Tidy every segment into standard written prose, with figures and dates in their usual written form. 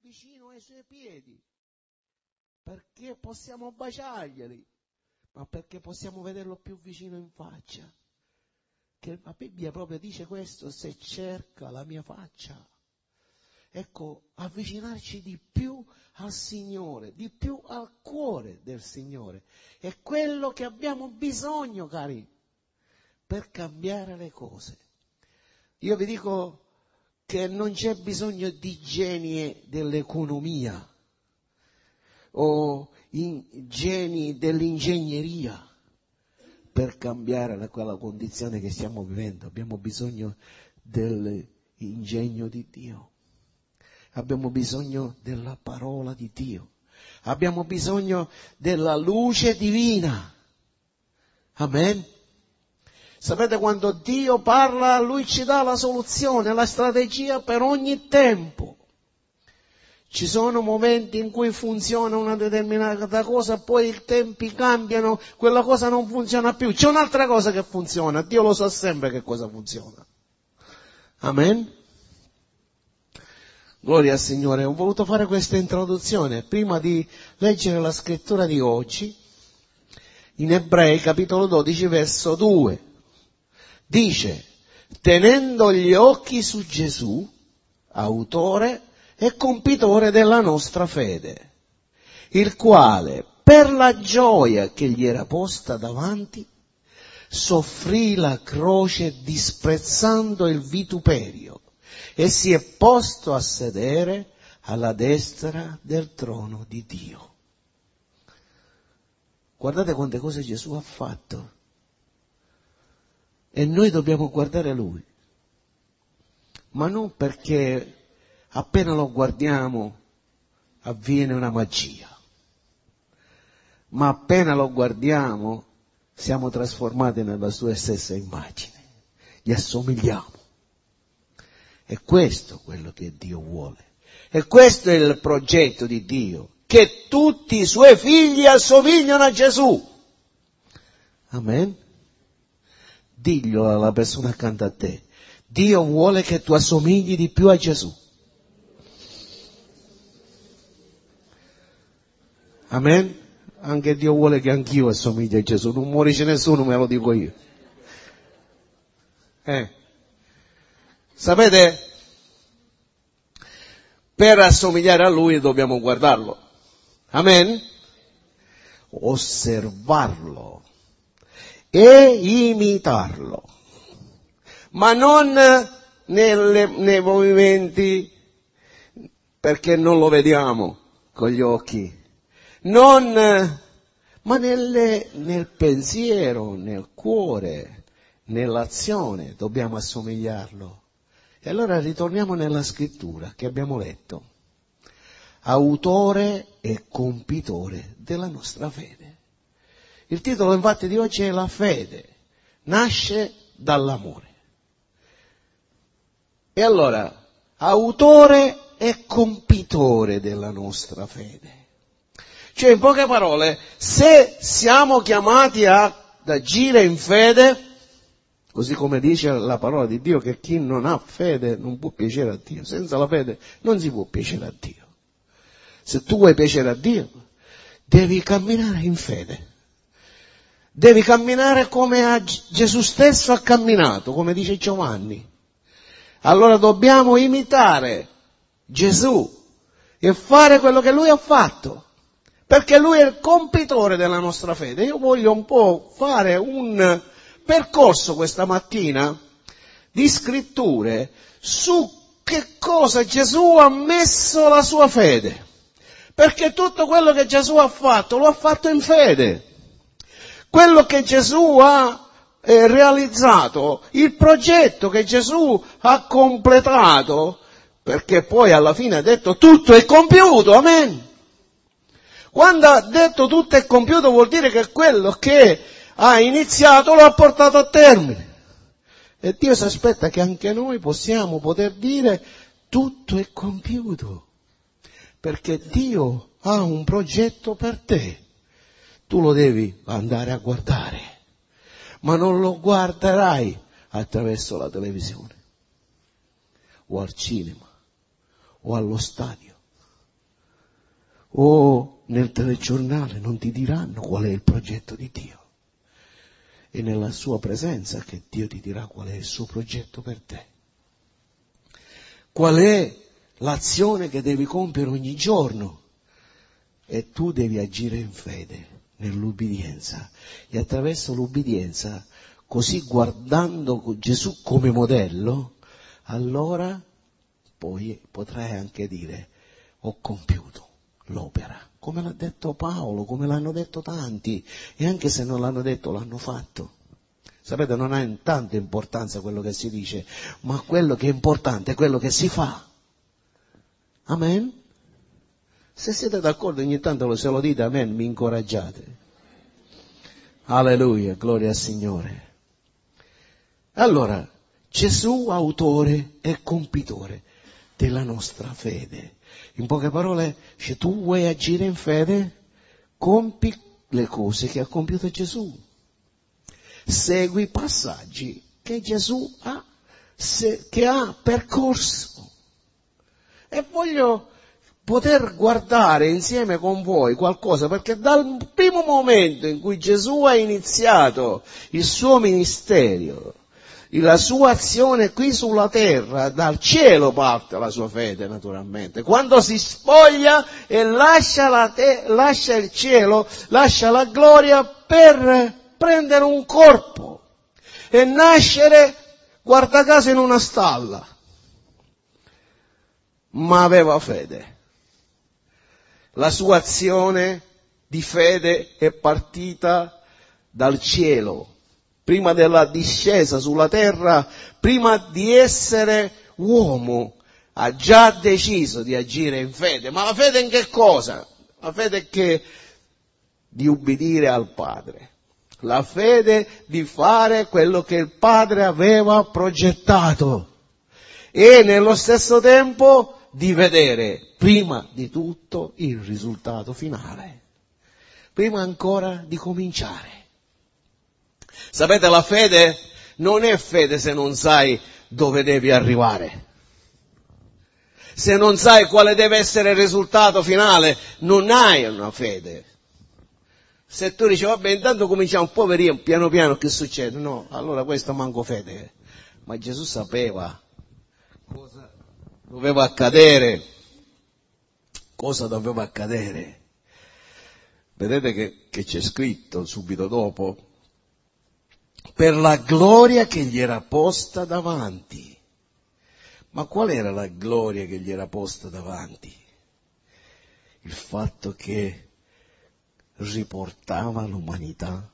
vicino ai suoi piedi, perché possiamo baciarglieli, ma perché possiamo vederlo più vicino in faccia. Che la Bibbia proprio dice questo: se cerca la mia faccia. Ecco, avvicinarci di più al Signore, di più al cuore del Signore. È quello che abbiamo bisogno, cari, per cambiare le cose. Io vi dico che non c'è bisogno di geni dell'economia o geni dell'ingegneria per cambiare quella condizione che stiamo vivendo. Abbiamo bisogno dell'ingegno di Dio. Abbiamo bisogno della parola di Dio. Abbiamo bisogno della luce divina. Amen. Sapete, quando Dio parla, Lui ci dà la soluzione, la strategia per ogni tempo. Ci sono momenti in cui funziona una determinata cosa, poi i tempi cambiano, quella cosa non funziona più. C'è un'altra cosa che funziona, Dio lo sa sempre che cosa funziona. Amen. Gloria al Signore. Ho voluto fare questa introduzione prima di leggere la scrittura di oggi, in Ebrei capitolo 12 verso 2. Dice: tenendo gli occhi su Gesù, autore e compitore della nostra fede, il quale, per la gioia che gli era posta davanti, soffrì la croce disprezzando il vituperio e si è posto a sedere alla destra del trono di Dio. Guardate quante cose Gesù ha fatto. E noi dobbiamo guardare Lui, ma non perché appena lo guardiamo avviene una magia, ma appena lo guardiamo siamo trasformati nella sua stessa immagine, gli assomigliamo. E questo è quello che Dio vuole, e questo è il progetto di Dio, che tutti i suoi figli assomigliano a Gesù. Amen. Diglielo alla persona accanto a te: Dio vuole che tu assomigli di più a Gesù. Amen? Anche Dio vuole che anch'io assomigli a Gesù. Non muorisce nessuno, me lo dico io. Sapete, per assomigliare a Lui dobbiamo guardarlo. Amen? Osservarlo e imitarlo, ma non nei movimenti, perché non lo vediamo con gli occhi, ma nel pensiero, nel cuore, nell'azione dobbiamo assomigliarlo. E allora ritorniamo nella scrittura che abbiamo letto: autore e compitore della nostra fede. Il titolo infatti di oggi è La fede nasce dall'amore. E allora, autore e compitore della nostra fede. Cioè, in poche parole, se siamo chiamati ad agire in fede, così come dice la parola di Dio che chi non ha fede non può piacere a Dio, senza la fede non si può piacere a Dio. Se tu vuoi piacere a Dio, devi camminare in fede. Devi camminare come Gesù stesso ha camminato, come dice Giovanni. Allora dobbiamo imitare Gesù e fare quello che Lui ha fatto, perché Lui è il compitore della nostra fede. Io voglio un po' fare un percorso questa mattina di scritture su che cosa Gesù ha messo la sua fede, perché tutto quello che Gesù ha fatto lo ha fatto in fede. Quello che Gesù ha realizzato, il progetto che Gesù ha completato, perché poi alla fine ha detto tutto è compiuto, amen. Quando ha detto tutto è compiuto vuol dire che quello che ha iniziato lo ha portato a termine. E Dio si aspetta che anche noi possiamo poter dire tutto è compiuto, perché Dio ha un progetto per te. Tu lo devi andare a guardare, ma non lo guarderai attraverso la televisione, o al cinema, o allo stadio. o nel telegiornale non ti diranno qual è il progetto di Dio. È nella sua presenza che Dio ti dirà qual è il suo progetto per te. Qual è l'azione che devi compiere ogni giorno? E tu devi agire in fede, nell'ubbidienza. E attraverso l'ubbidienza, così guardando Gesù come modello, allora poi potrai anche dire: ho compiuto l'opera, come l'ha detto Paolo, come l'hanno detto tanti, e anche se non l'hanno detto l'hanno fatto. Sapete, non ha tanta importanza quello che si dice, ma quello che è importante è quello che si fa. Amen? Se siete d'accordo ogni tanto se lo dite amen, mi incoraggiate. Alleluia, gloria al Signore. Allora, Gesù autore e compitore della nostra fede. In poche parole, se tu vuoi agire in fede, compi le cose che ha compiuto Gesù. Segui i passaggi che Gesù che ha percorso. E voglio poter guardare insieme con voi qualcosa, perché dal primo momento in cui Gesù ha iniziato il suo ministero, la sua azione qui sulla terra, dal cielo parte la sua fede naturalmente. Quando si spoglia e lascia il cielo, lascia la gloria per prendere un corpo e nascere, guarda caso, in una stalla. Ma aveva fede. La sua azione di fede è partita dal cielo. Prima della discesa sulla terra, prima di essere uomo, ha già deciso di agire in fede. Ma la fede in che cosa? La fede è che di ubbidire al Padre. La fede di fare quello che il Padre aveva progettato. E nello stesso tempo di vedere prima di tutto il risultato finale. Prima ancora di cominciare. Sapete, la fede non è fede se non sai dove devi arrivare. Se non sai quale deve essere il risultato finale, non hai una fede. Se tu dici, vabbè, intanto cominciamo un po' a vedere piano piano che succede. No, allora questo manco fede. Ma Gesù sapeva cosa doveva accadere. Cosa doveva accadere? Vedete che c'è scritto subito dopo? Per la gloria che gli era posta davanti. Ma qual era la gloria che gli era posta davanti? Il fatto che riportava l'umanità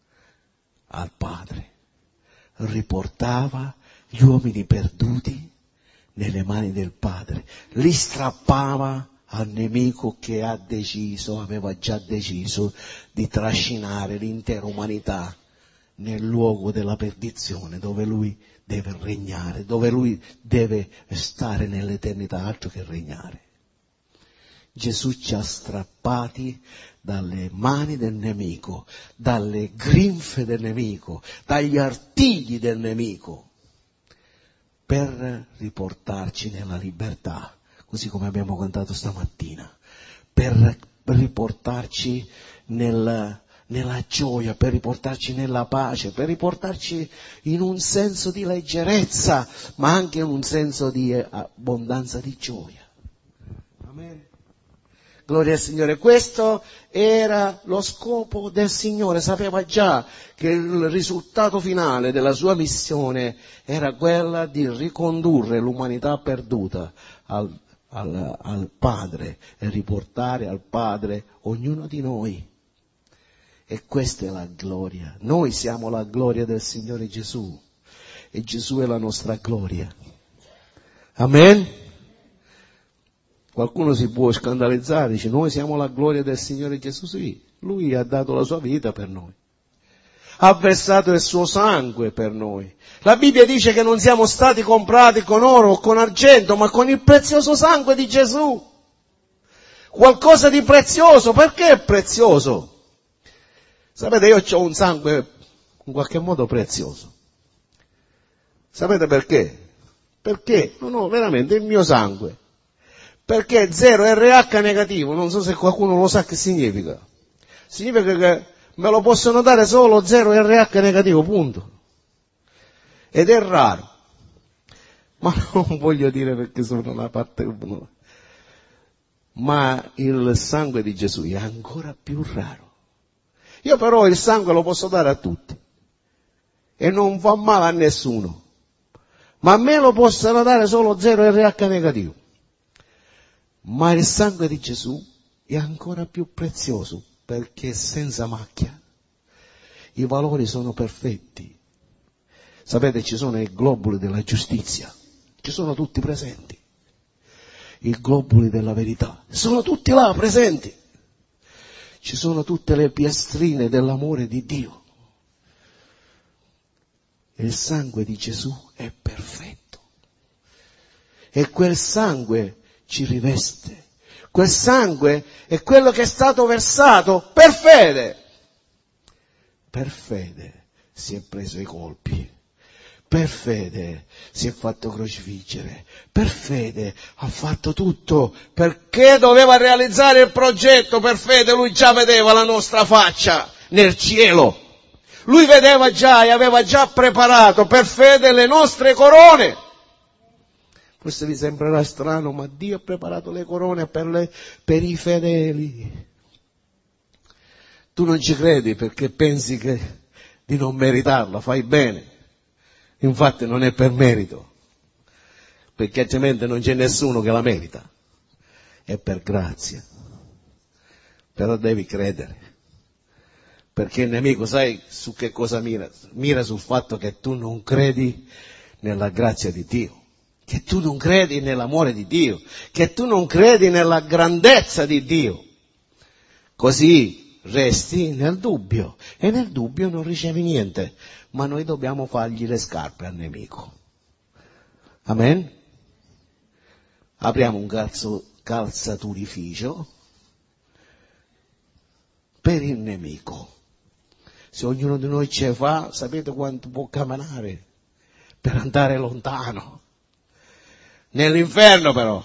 al Padre, riportava gli uomini perduti nelle mani del Padre, li strappava al nemico che aveva già deciso di trascinare l'intera umanità nel luogo della perdizione, dove lui deve regnare, dove lui deve stare nell'eternità, altro che regnare. Gesù ci ha strappati dalle mani del nemico, dalle grinfe del nemico, dagli artigli del nemico, per riportarci nella libertà, così come abbiamo cantato stamattina, per riportarci nella gioia, per riportarci nella pace, per riportarci in un senso di leggerezza, ma anche in un senso di abbondanza di gioia. Amen. Gloria al Signore. Questo era lo scopo del Signore. Sapeva già che il risultato finale della sua missione era quella di ricondurre l'umanità perduta al Padre e riportare al Padre ognuno di noi. E questa è la gloria. Noi siamo la gloria del Signore Gesù e Gesù è la nostra gloria. Amen? Qualcuno si può scandalizzare, dice noi siamo la gloria del Signore Gesù. Sì, Lui ha dato la sua vita per noi. Ha versato il suo sangue per noi. La Bibbia dice che non siamo stati comprati con oro o con argento, ma con il prezioso sangue di Gesù. Qualcosa di prezioso. Perché è prezioso? Sapete, io ho un sangue in qualche modo prezioso. Sapete perché? Perché non ho veramente il mio sangue. Perché 0 RH negativo, non so se qualcuno lo sa che significa. Significa che me lo possono dare solo 0 RH negativo, punto. Ed è raro. Ma non voglio dire perché sono una parte... Ma il sangue di Gesù è ancora più raro. Io però il sangue lo posso dare a tutti. E non fa male a nessuno. Ma a me lo possono dare solo 0 RH negativo. Ma il sangue di Gesù è ancora più prezioso perché è senza macchia. I valori sono perfetti. Sapete, ci sono i globuli della giustizia, ci sono tutti presenti. I globuli della verità, sono tutti là presenti. Ci sono tutte le piastrine dell'amore di Dio. E il sangue di Gesù è perfetto. E quel sangue ci riveste. Quel sangue è quello che è stato versato per fede. Per fede si è preso i colpi. Per fede si è fatto crocifiggere. Per fede ha fatto tutto. Perché doveva realizzare il progetto? Per fede lui già vedeva la nostra faccia nel cielo. Lui vedeva già e aveva già preparato per fede le nostre corone. Forse vi sembrerà strano, ma Dio ha preparato le corone per i fedeli. Tu non ci credi perché pensi di non meritarla, fai bene. Infatti non è per merito, perché altrimenti non c'è nessuno che la merita. È per grazia. Però devi credere. Perché il nemico, sai su che cosa mira? Mira sul fatto che tu non credi nella grazia di Dio. Che tu non credi nell'amore di Dio, che tu non credi nella grandezza di Dio. Così resti nel dubbio e nel dubbio non ricevi niente, ma noi dobbiamo fargli le scarpe al nemico. Amen? Apriamo un calzaturificio per il nemico. Se ognuno di noi ce fa, sapete quanto può camminare per andare lontano? Nell'inferno però,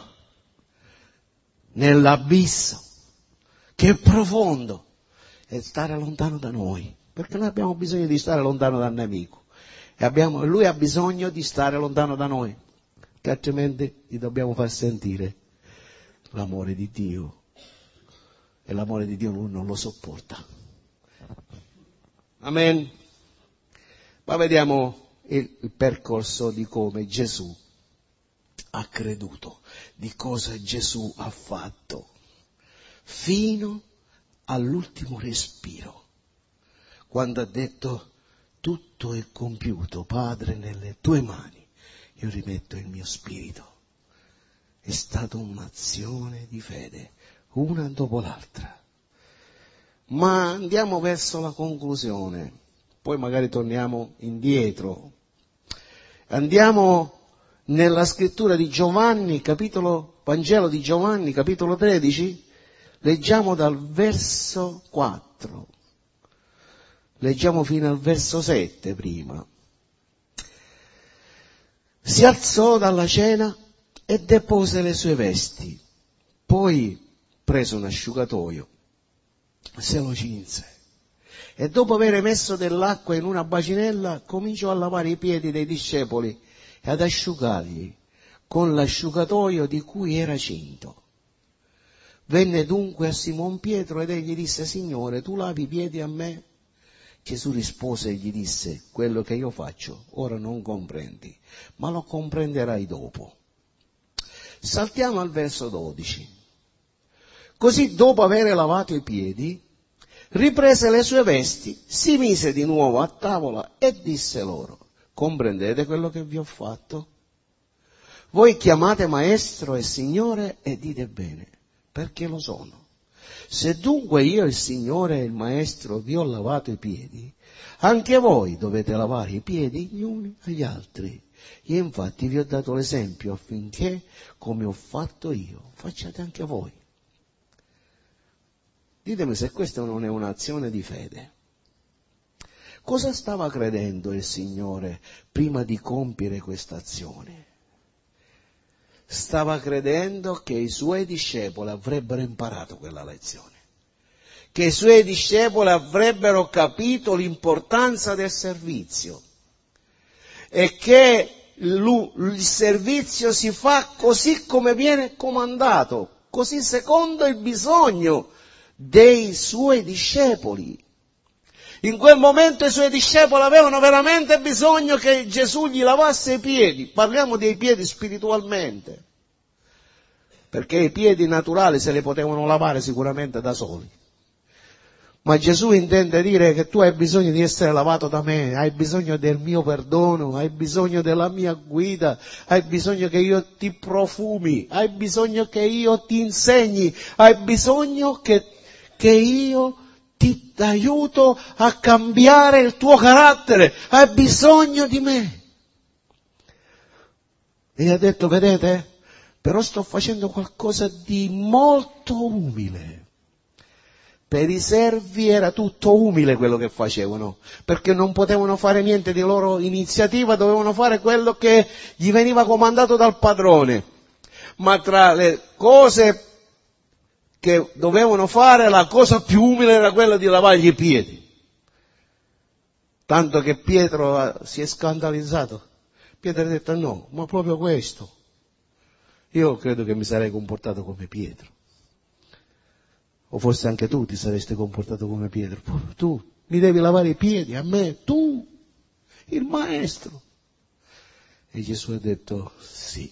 nell'abisso, che è profondo, e stare lontano da noi, perché noi abbiamo bisogno di stare lontano dal nemico, e lui ha bisogno di stare lontano da noi, che altrimenti gli dobbiamo far sentire l'amore di Dio, e l'amore di Dio lui non lo sopporta. Amen. Ma vediamo il percorso di come Gesù ha creduto, di cosa Gesù ha fatto, fino all'ultimo respiro, quando ha detto: tutto è compiuto, Padre, nelle tue mani io rimetto il mio spirito. È stata un'azione di fede, una dopo l'altra. Ma andiamo verso la conclusione, poi magari torniamo indietro. Andiamo nella scrittura di Giovanni, Vangelo di Giovanni, capitolo 13, leggiamo dal verso 4. Leggiamo fino al verso 7 prima. Si alzò dalla cena e depose le sue vesti. Poi prese un asciugatoio, se lo cinse e dopo aver messo dell'acqua in una bacinella cominciò a lavare i piedi dei discepoli e ad asciugarli con l'asciugatoio di cui era cinto. Venne dunque a Simon Pietro ed egli disse: Signore, tu lavi i piedi a me? Gesù rispose e gli disse: quello che io faccio ora non comprendi, ma lo comprenderai dopo. Saltiamo al verso 12. Così, dopo aver lavato i piedi, riprese le sue vesti, si mise di nuovo a tavola e disse loro: comprendete quello che vi ho fatto? Voi chiamate maestro e signore e dite bene, perché lo sono. Se dunque io, il Signore e il Maestro, vi ho lavato i piedi, anche voi dovete lavare i piedi gli uni agli altri. Io infatti vi ho dato l'esempio affinché, come ho fatto io, facciate anche voi. Ditemi se questa non è un'azione di fede. Cosa stava credendo il Signore prima di compiere questa azione? stava credendo che i suoi discepoli avrebbero imparato quella lezione, che i suoi discepoli avrebbero capito l'importanza del servizio e che il servizio si fa così come viene comandato, così secondo il bisogno dei suoi discepoli. In quel momento i suoi discepoli avevano veramente bisogno che Gesù gli lavasse i piedi. Parliamo dei piedi spiritualmente, perché i piedi naturali se li potevano lavare sicuramente da soli. Ma Gesù intende dire che tu hai bisogno di essere lavato da me, hai bisogno del mio perdono, hai bisogno della mia guida, hai bisogno che io ti profumi, hai bisogno che io ti insegni, hai bisogno che io ti aiuto a cambiare il tuo carattere, hai bisogno di me. E ha detto, vedete, però sto facendo qualcosa di molto umile. Per i servi era tutto umile quello che facevano, perché non potevano fare niente di loro iniziativa, dovevano fare quello che gli veniva comandato dal padrone. Ma tra le cose che dovevano fare, la cosa più umile era quella di lavargli i piedi. Tanto che Pietro si è scandalizzato. Pietro ha detto, no, ma proprio questo. Io credo che mi sarei comportato come Pietro. O forse anche tu ti saresti comportato come Pietro. Tu mi devi lavare i piedi, a me, tu, il maestro. E Gesù ha detto, sì,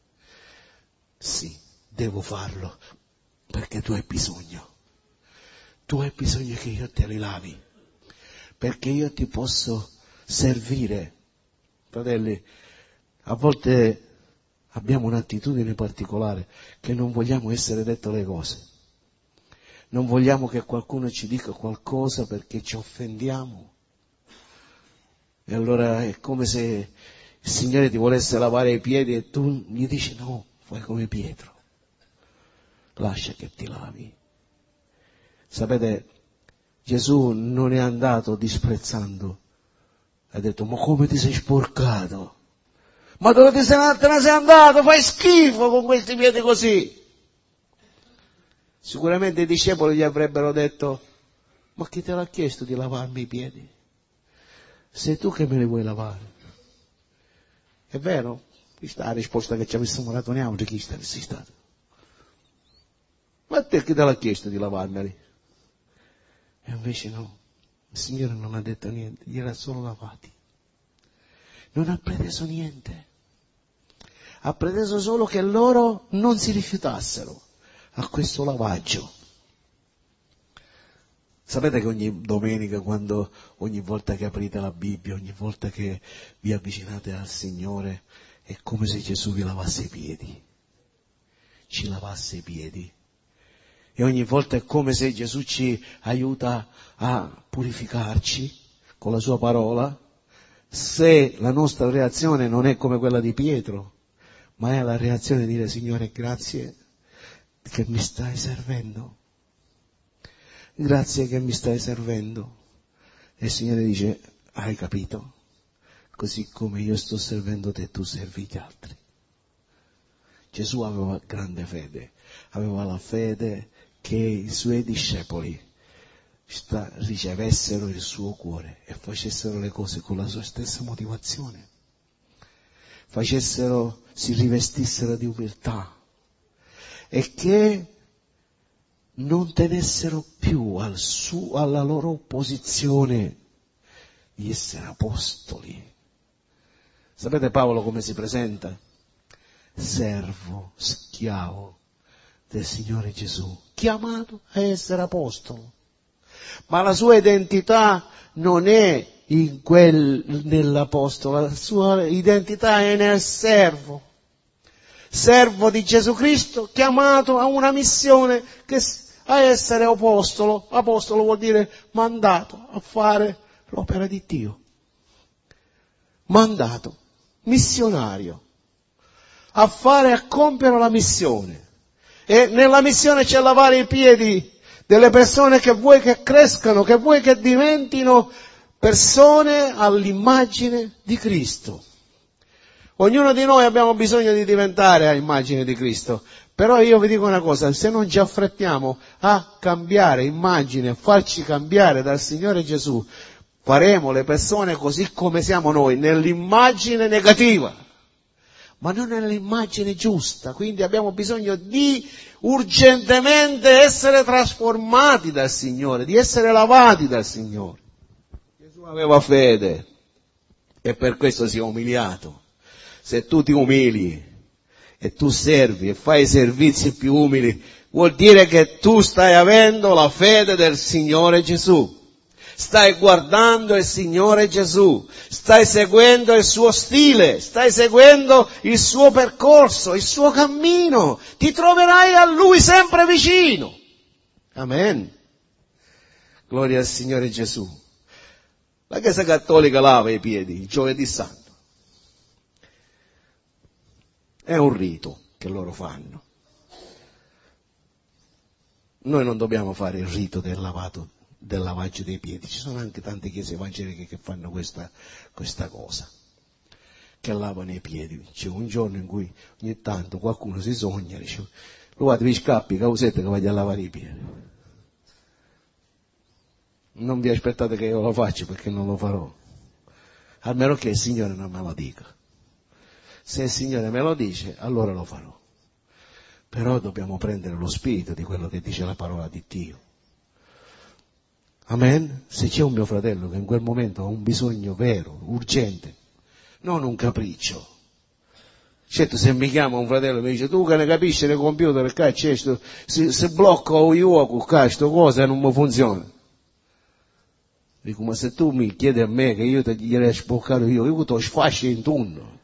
devo farlo, perché tu hai bisogno. Tu hai bisogno che io te li lavi, perché io ti posso servire. Fratelli, a volte abbiamo un'attitudine particolare che non vogliamo essere dette le cose. Non vogliamo che qualcuno ci dica qualcosa perché ci offendiamo. E allora è come se il Signore ti volesse lavare i piedi e tu gli dici no, fai come Pietro. Lascia che ti lavi. Sapete, Gesù non è andato disprezzando. Ha detto, ma come ti sei sporcato? Ma dove te ne sei andato? Fai schifo con questi piedi così. Sicuramente i discepoli gli avrebbero detto, ma chi te l'ha chiesto di lavarmi i piedi? Sei tu che me li vuoi lavare. È vero? Questa è la risposta che ci avessimo maratoniato di chi sei stato. Ma a te chi te l'ha chiesto di lavarmeli? E invece no, il Signore non ha detto niente, gli era solo lavati. Non ha preteso niente. Ha preteso solo che loro non si rifiutassero a questo lavaggio. Sapete che ogni domenica, ogni volta che aprite la Bibbia, ogni volta che vi avvicinate al Signore, è come se Gesù vi lavasse i piedi, ci lavasse i piedi. E ogni volta è come se Gesù ci aiuta a purificarci con la sua parola. Se la nostra reazione non è come quella di Pietro, ma è la reazione di dire, Signore, grazie che mi stai servendo. Grazie che mi stai servendo. E il Signore dice, hai capito? Così come io sto servendo te, tu servi gli altri. Gesù aveva grande fede, aveva la fede che i suoi discepoli ricevessero il suo cuore e facessero le cose con la sua stessa motivazione, si rivestissero di umiltà e che non tenessero più alla loro posizione di essere apostoli. Sapete Paolo come si presenta? Servo, schiavo del Signore Gesù, chiamato a essere apostolo. Ma la sua identità non è nell'apostolo, la sua identità è nel servo di Gesù Cristo, chiamato a una missione a essere apostolo. Apostolo vuol dire mandato a fare l'opera di Dio. Mandato, missionario, a compiere la missione. E nella missione c'è lavare i piedi delle persone che vuoi che crescano, che vuoi che diventino persone all'immagine di Cristo. Ognuno di noi abbiamo bisogno di diventare a immagine di Cristo. Però io vi dico una cosa, se non ci affrettiamo a cambiare immagine, a farci cambiare dal Signore Gesù, faremo le persone così come siamo noi, nell'immagine negativa, ma non nell'immagine giusta. Quindi abbiamo bisogno di urgentemente essere trasformati dal Signore, di essere lavati dal Signore. Gesù aveva fede e per questo si è umiliato. Se tu ti umili e tu servi e fai i servizi più umili, vuol dire che tu stai avendo la fede del Signore Gesù. Stai guardando il Signore Gesù, stai seguendo il suo stile, stai seguendo il suo percorso, il suo cammino, ti troverai a Lui sempre vicino. Amen. Gloria al Signore Gesù. La Chiesa Cattolica lava i piedi il giovedì santo. È un rito che loro fanno. Noi non dobbiamo fare il rito del lavaggio dei piedi. Ci sono anche tante chiese evangeliche che fanno questa cosa, che lavano i piedi. C'è un giorno in cui ogni tanto qualcuno si sogna, dice, lo guarda, vi scappi, causette che voglia lavare i piedi. Non vi aspettate che io lo faccia, perché non lo farò. Almeno che il Signore non me lo dica. Se il Signore me lo dice, allora lo farò. Però dobbiamo prendere lo spirito di quello che dice la parola di Dio. Amen? Se c'è un mio fratello che in quel momento ha un bisogno vero, urgente, non un capriccio. Certo, se mi chiama un fratello e mi dice, tu che ne capisci nel computer, se blocco io questa cosa non mi funziona. Dico, ma se tu mi chiedi a me che io ti gliel'ho sbloccato io ti sfascio in turno.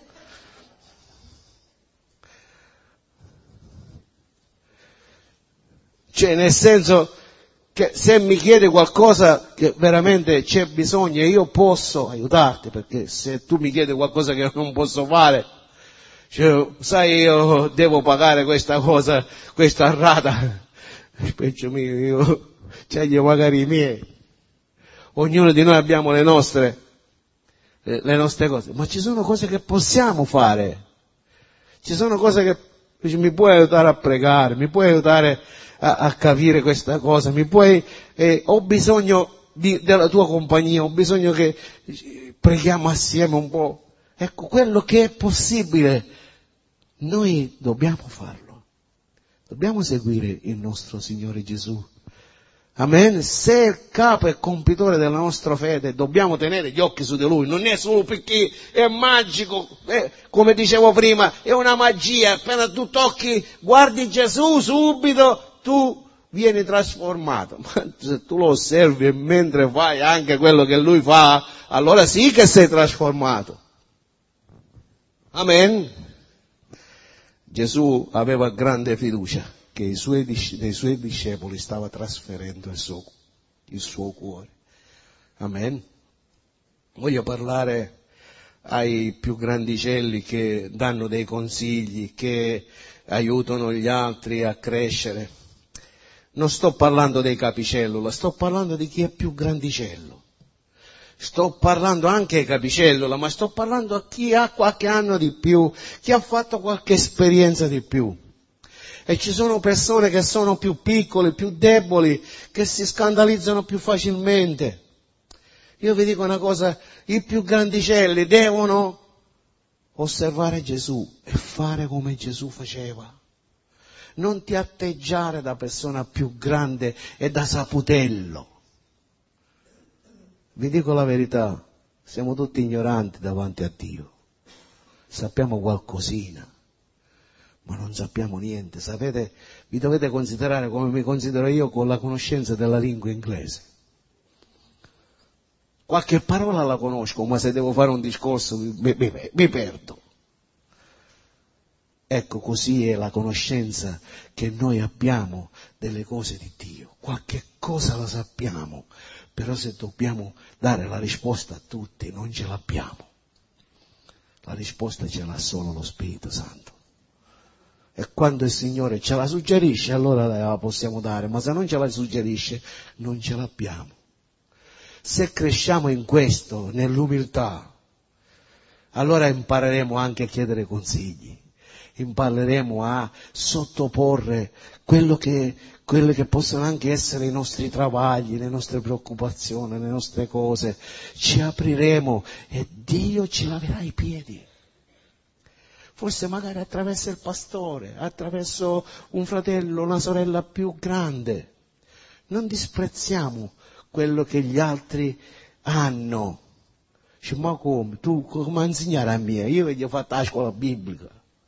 Cioè, nel senso che se mi chiede qualcosa che veramente c'è bisogno, io posso aiutarti, perché se tu mi chiedi qualcosa che non posso fare, cioè, sai, io devo pagare questa cosa, questa rata, specie mio, io c'ho magari i miei. Ognuno di noi abbiamo le nostre cose, ma ci sono cose che possiamo fare, ci sono cose che dici, mi puoi aiutare a pregare, mi puoi aiutare a capire questa cosa, ho bisogno della tua compagnia, ho bisogno che preghiamo assieme un po'. Ecco, quello che è possibile, noi dobbiamo farlo, dobbiamo seguire il nostro Signore Gesù. Amen. Se il capo è compitore della nostra fede, dobbiamo tenere gli occhi su di Lui. Non è solo perché è magico, come dicevo prima, è una magia. Appena tu tocchi, guardi Gesù, subito tu vieni trasformato. Ma se tu lo osservi e mentre fai anche quello che Lui fa, allora sì che sei trasformato. Amen. Gesù aveva grande fiducia che nei suoi discepoli stava trasferendo il suo cuore. Amen. Voglio parlare ai più grandicelli che danno dei consigli, che aiutano gli altri a crescere. Non sto parlando dei capicellula, sto parlando di chi è più grandicello. Sto parlando anche ai capicellula, ma sto parlando a chi ha qualche anno di più, chi ha fatto qualche esperienza di più. E ci sono persone che sono più piccole, più deboli, che si scandalizzano più facilmente. Io vi dico una cosa, i più grandicelli devono osservare Gesù e fare come Gesù faceva. Non ti atteggiare da persona più grande e da saputello. Vi dico la verità, siamo tutti ignoranti davanti a Dio. Sappiamo qualcosina, ma non sappiamo niente. Sapete, vi dovete considerare come mi considero io con la conoscenza della lingua inglese. Qualche parola la conosco, ma se devo fare un discorso mi perdo. Ecco, così è la conoscenza che noi abbiamo delle cose di Dio. Qualche cosa la sappiamo, però se dobbiamo dare la risposta a tutti non ce l'abbiamo. La risposta ce l'ha solo lo Spirito Santo. E quando il Signore ce la suggerisce, allora la possiamo dare, ma se non ce la suggerisce, non ce l'abbiamo. Se cresciamo in questo, nell'umiltà, allora impareremo anche a chiedere consigli, impareremo a sottoporre quelle che possono anche essere i nostri travagli, le nostre preoccupazioni, le nostre cose. Ci apriremo e Dio ci laverà i piedi. Forse magari attraverso il pastore, attraverso un fratello, una sorella più grande. Non disprezziamo quello che gli altri hanno. Dice, ma come? Tu come insegnare a me? Io ho fatto la scuola biblica.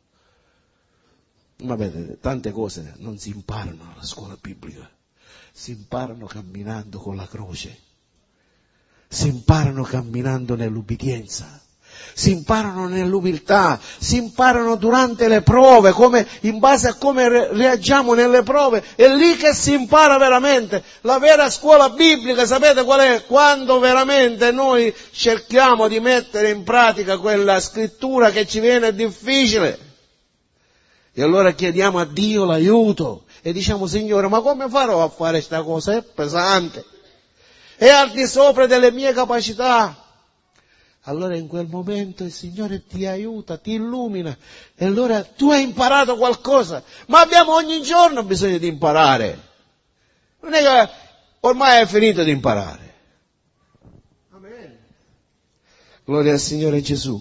Ma vedete, tante cose non si imparano alla scuola biblica. Si imparano camminando con la croce. Si imparano camminando nell'ubbidienza. Si imparano nell'umiltà, si imparano durante le prove, in base a come reagiamo nelle prove. È lì che si impara veramente. La vera scuola biblica, sapete qual è? Quando veramente noi cerchiamo di mettere in pratica quella scrittura che ci viene difficile. E allora chiediamo a Dio l'aiuto e diciamo, Signore, ma come farò a fare questa cosa? È pesante, è al di sopra delle mie capacità. Allora in quel momento il Signore ti aiuta, ti illumina, e allora tu hai imparato qualcosa. Ma abbiamo ogni giorno bisogno di imparare. Non è che ormai hai finito di imparare. Amen. Gloria al Signore Gesù.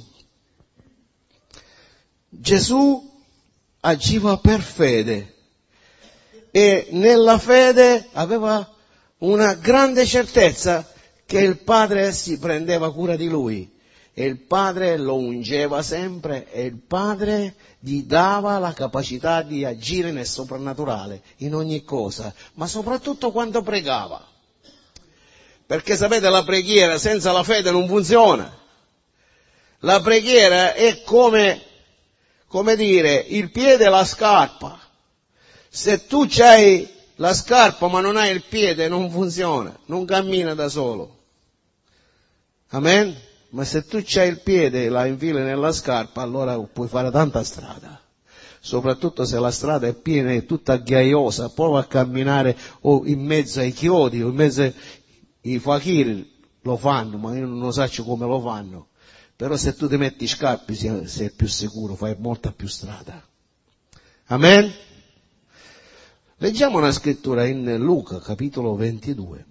Gesù agiva per fede e nella fede aveva una grande certezza che il Padre si prendeva cura di lui e il Padre lo ungeva sempre e il Padre gli dava la capacità di agire nel soprannaturale in ogni cosa, ma soprattutto quando pregava. Perché sapete, la preghiera senza la fede non funziona. La preghiera è come dire, il piede e la scarpa. Se tu c'hai la scarpa ma non hai il piede, non funziona, non cammina da solo. Amen? Ma se tu c'hai il piede e la infili nella scarpa, allora puoi fare tanta strada. Soprattutto se la strada è piena, è tutta ghiaiosa, prova a camminare o in mezzo ai chiodi, o in mezzo ai fakiri lo fanno, ma io non lo so come lo fanno. Però se tu ti metti scarpe sei più sicuro, fai molta più strada. Amen? Leggiamo una scrittura in Luca, capitolo 22,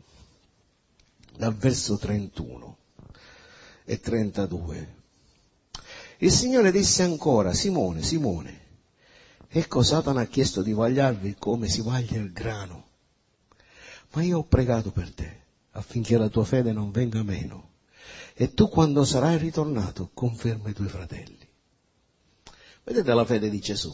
dal verso 31 e 32. Il Signore disse ancora, Simone, Simone, ecco Satana ha chiesto di vagliarvi come si vaglia il grano, ma io ho pregato per te affinché la tua fede non venga meno. E tu quando sarai ritornato conferma i tuoi fratelli. Vedete la fede di Gesù?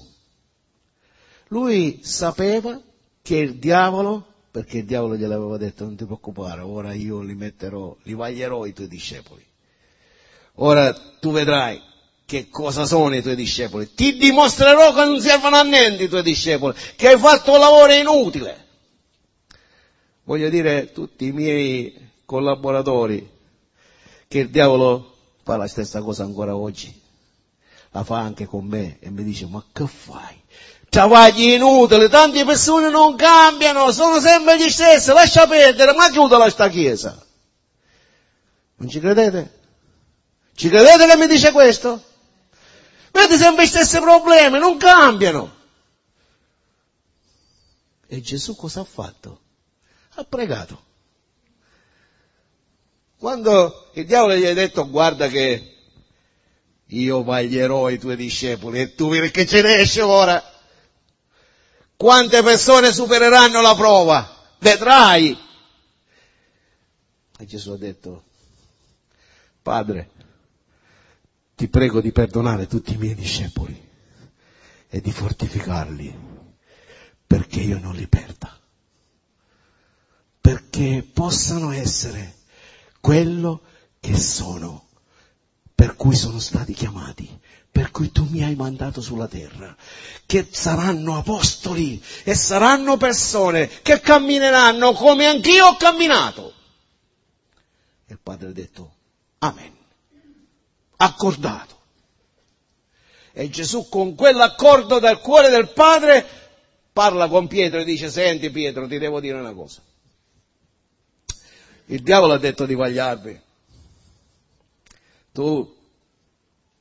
Lui sapeva che il diavolo, perché il diavolo gliel'aveva detto non ti preoccupare, ora io li vaglierò i tuoi discepoli. Ora tu vedrai che cosa sono i tuoi discepoli. Ti dimostrerò che non servono a niente i tuoi discepoli, che hai fatto un lavoro inutile. Voglio dire tutti i miei collaboratori che il diavolo fa la stessa cosa ancora oggi, la fa anche con me e mi dice ma che fai? Travagli inutili, tante persone non cambiano, sono sempre gli stessi, lascia perdere, ma chiudala sta chiesa. Non ci credete? Ci credete che mi dice questo? Vedete sempre gli stessi problemi, non cambiano. E Gesù cosa ha fatto? Ha pregato. Quando il diavolo gli ha detto guarda che io vaglierò i tuoi discepoli e tu vedi che ce ne esce ora, quante persone supereranno la prova, vedrai. E Gesù ha detto, Padre, ti prego di perdonare tutti i miei discepoli e di fortificarli perché io non li perda, perché possano essere quello che sono, per cui sono stati chiamati, per cui tu mi hai mandato sulla terra, che saranno apostoli e saranno persone che cammineranno come anch'io ho camminato. E il Padre ha detto, Amen, accordato. E Gesù con quell'accordo dal cuore del Padre parla con Pietro e dice, senti Pietro, ti devo dire una cosa. Il diavolo ha detto di vagliarvi. Tu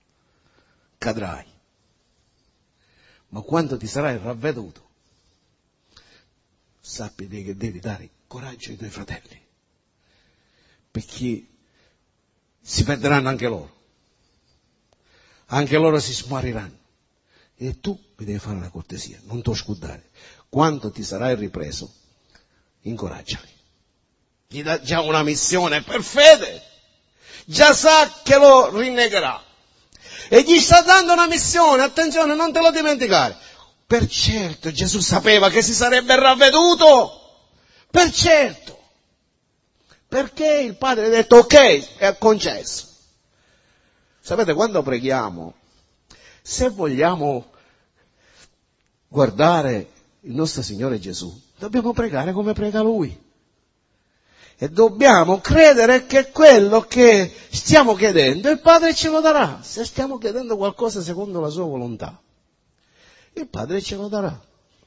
cadrai. Ma quando ti sarai ravveduto, sappi che devi dare coraggio ai tuoi fratelli, perché si perderanno anche loro si smoriranno. E tu mi devi fare una cortesia, non ti scudare. Quando ti sarai ripreso, incoraggiali. Gli dà già una missione per fede, già sa che lo rinnegherà. E gli sta dando una missione, attenzione, non te lo dimenticare. Per certo Gesù sapeva che si sarebbe ravveduto, per certo. Perché il Padre ha detto ok, è concesso. Sapete, quando preghiamo, se vogliamo guardare il nostro Signore Gesù, dobbiamo pregare come prega Lui. E dobbiamo credere che quello che stiamo chiedendo il Padre ce lo darà. Se stiamo chiedendo qualcosa secondo la sua volontà, il Padre ce lo darà.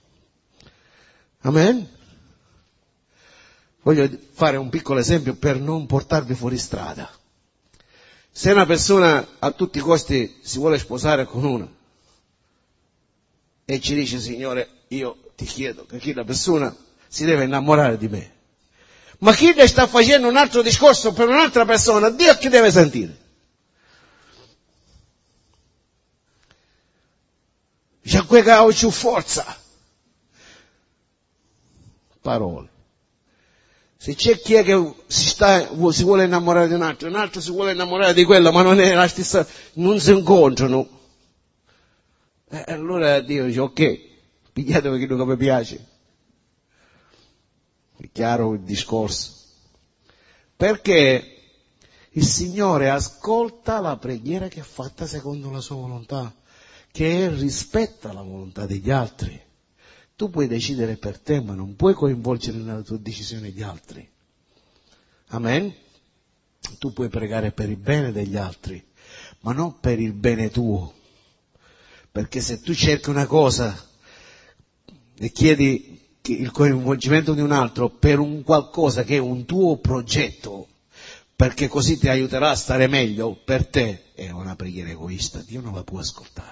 Amen? Voglio fare un piccolo esempio per non portarvi fuori strada. Se una persona a tutti i costi si vuole sposare con una e ci dice: Signore, io ti chiedo che quella persona si deve innamorare di me, ma chi le sta facendo un altro discorso per un'altra persona, Dio chi deve sentire? C'è quel che ha più forza. Parole. Se c'è chi è che si vuole innamorare di un altro si vuole innamorare di quello, ma non è la stessa, non si incontrano. Allora Dio dice: ok, pigliatevi quello che vi piace. È chiaro il discorso. Perché il Signore ascolta la preghiera che è fatta secondo la sua volontà, che rispetta la volontà degli altri. Tu puoi decidere per te, ma non puoi coinvolgere nella tua decisione gli altri. Amen? Tu puoi pregare per il bene degli altri, ma non per il bene tuo. Perché se tu cerchi una cosa e chiedi il coinvolgimento di un altro per un qualcosa che è un tuo progetto, perché così ti aiuterà a stare meglio per te, è una preghiera egoista. Dio non la può ascoltare.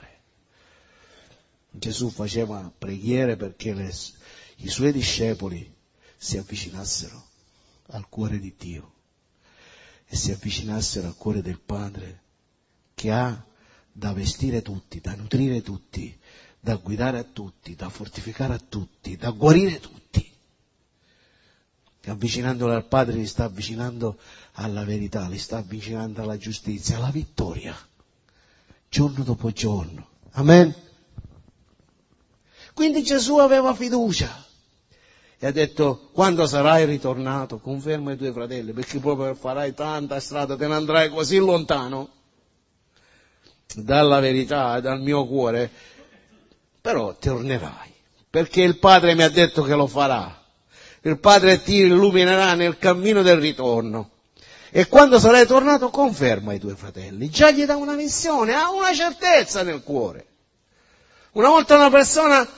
Gesù faceva preghiere perché i suoi discepoli si avvicinassero al cuore di Dio e si avvicinassero al cuore del Padre, che ha da vestire tutti, da nutrire tutti, da guidare a tutti, da fortificare a tutti, da guarire tutti. Avvicinandolo al Padre li sta avvicinando alla verità, li sta avvicinando alla giustizia, alla vittoria, giorno dopo giorno. Amen? Quindi Gesù aveva fiducia e ha detto: quando sarai ritornato, conferma i tuoi fratelli, perché proprio farai tanta strada, te ne andrai così lontano dalla verità e dal mio cuore, però tornerai, perché il Padre mi ha detto che lo farà. Il Padre ti illuminerà nel cammino del ritorno. E quando sarai tornato, conferma i tuoi fratelli. Già gli dà una missione, ha una certezza nel cuore. Una volta una persona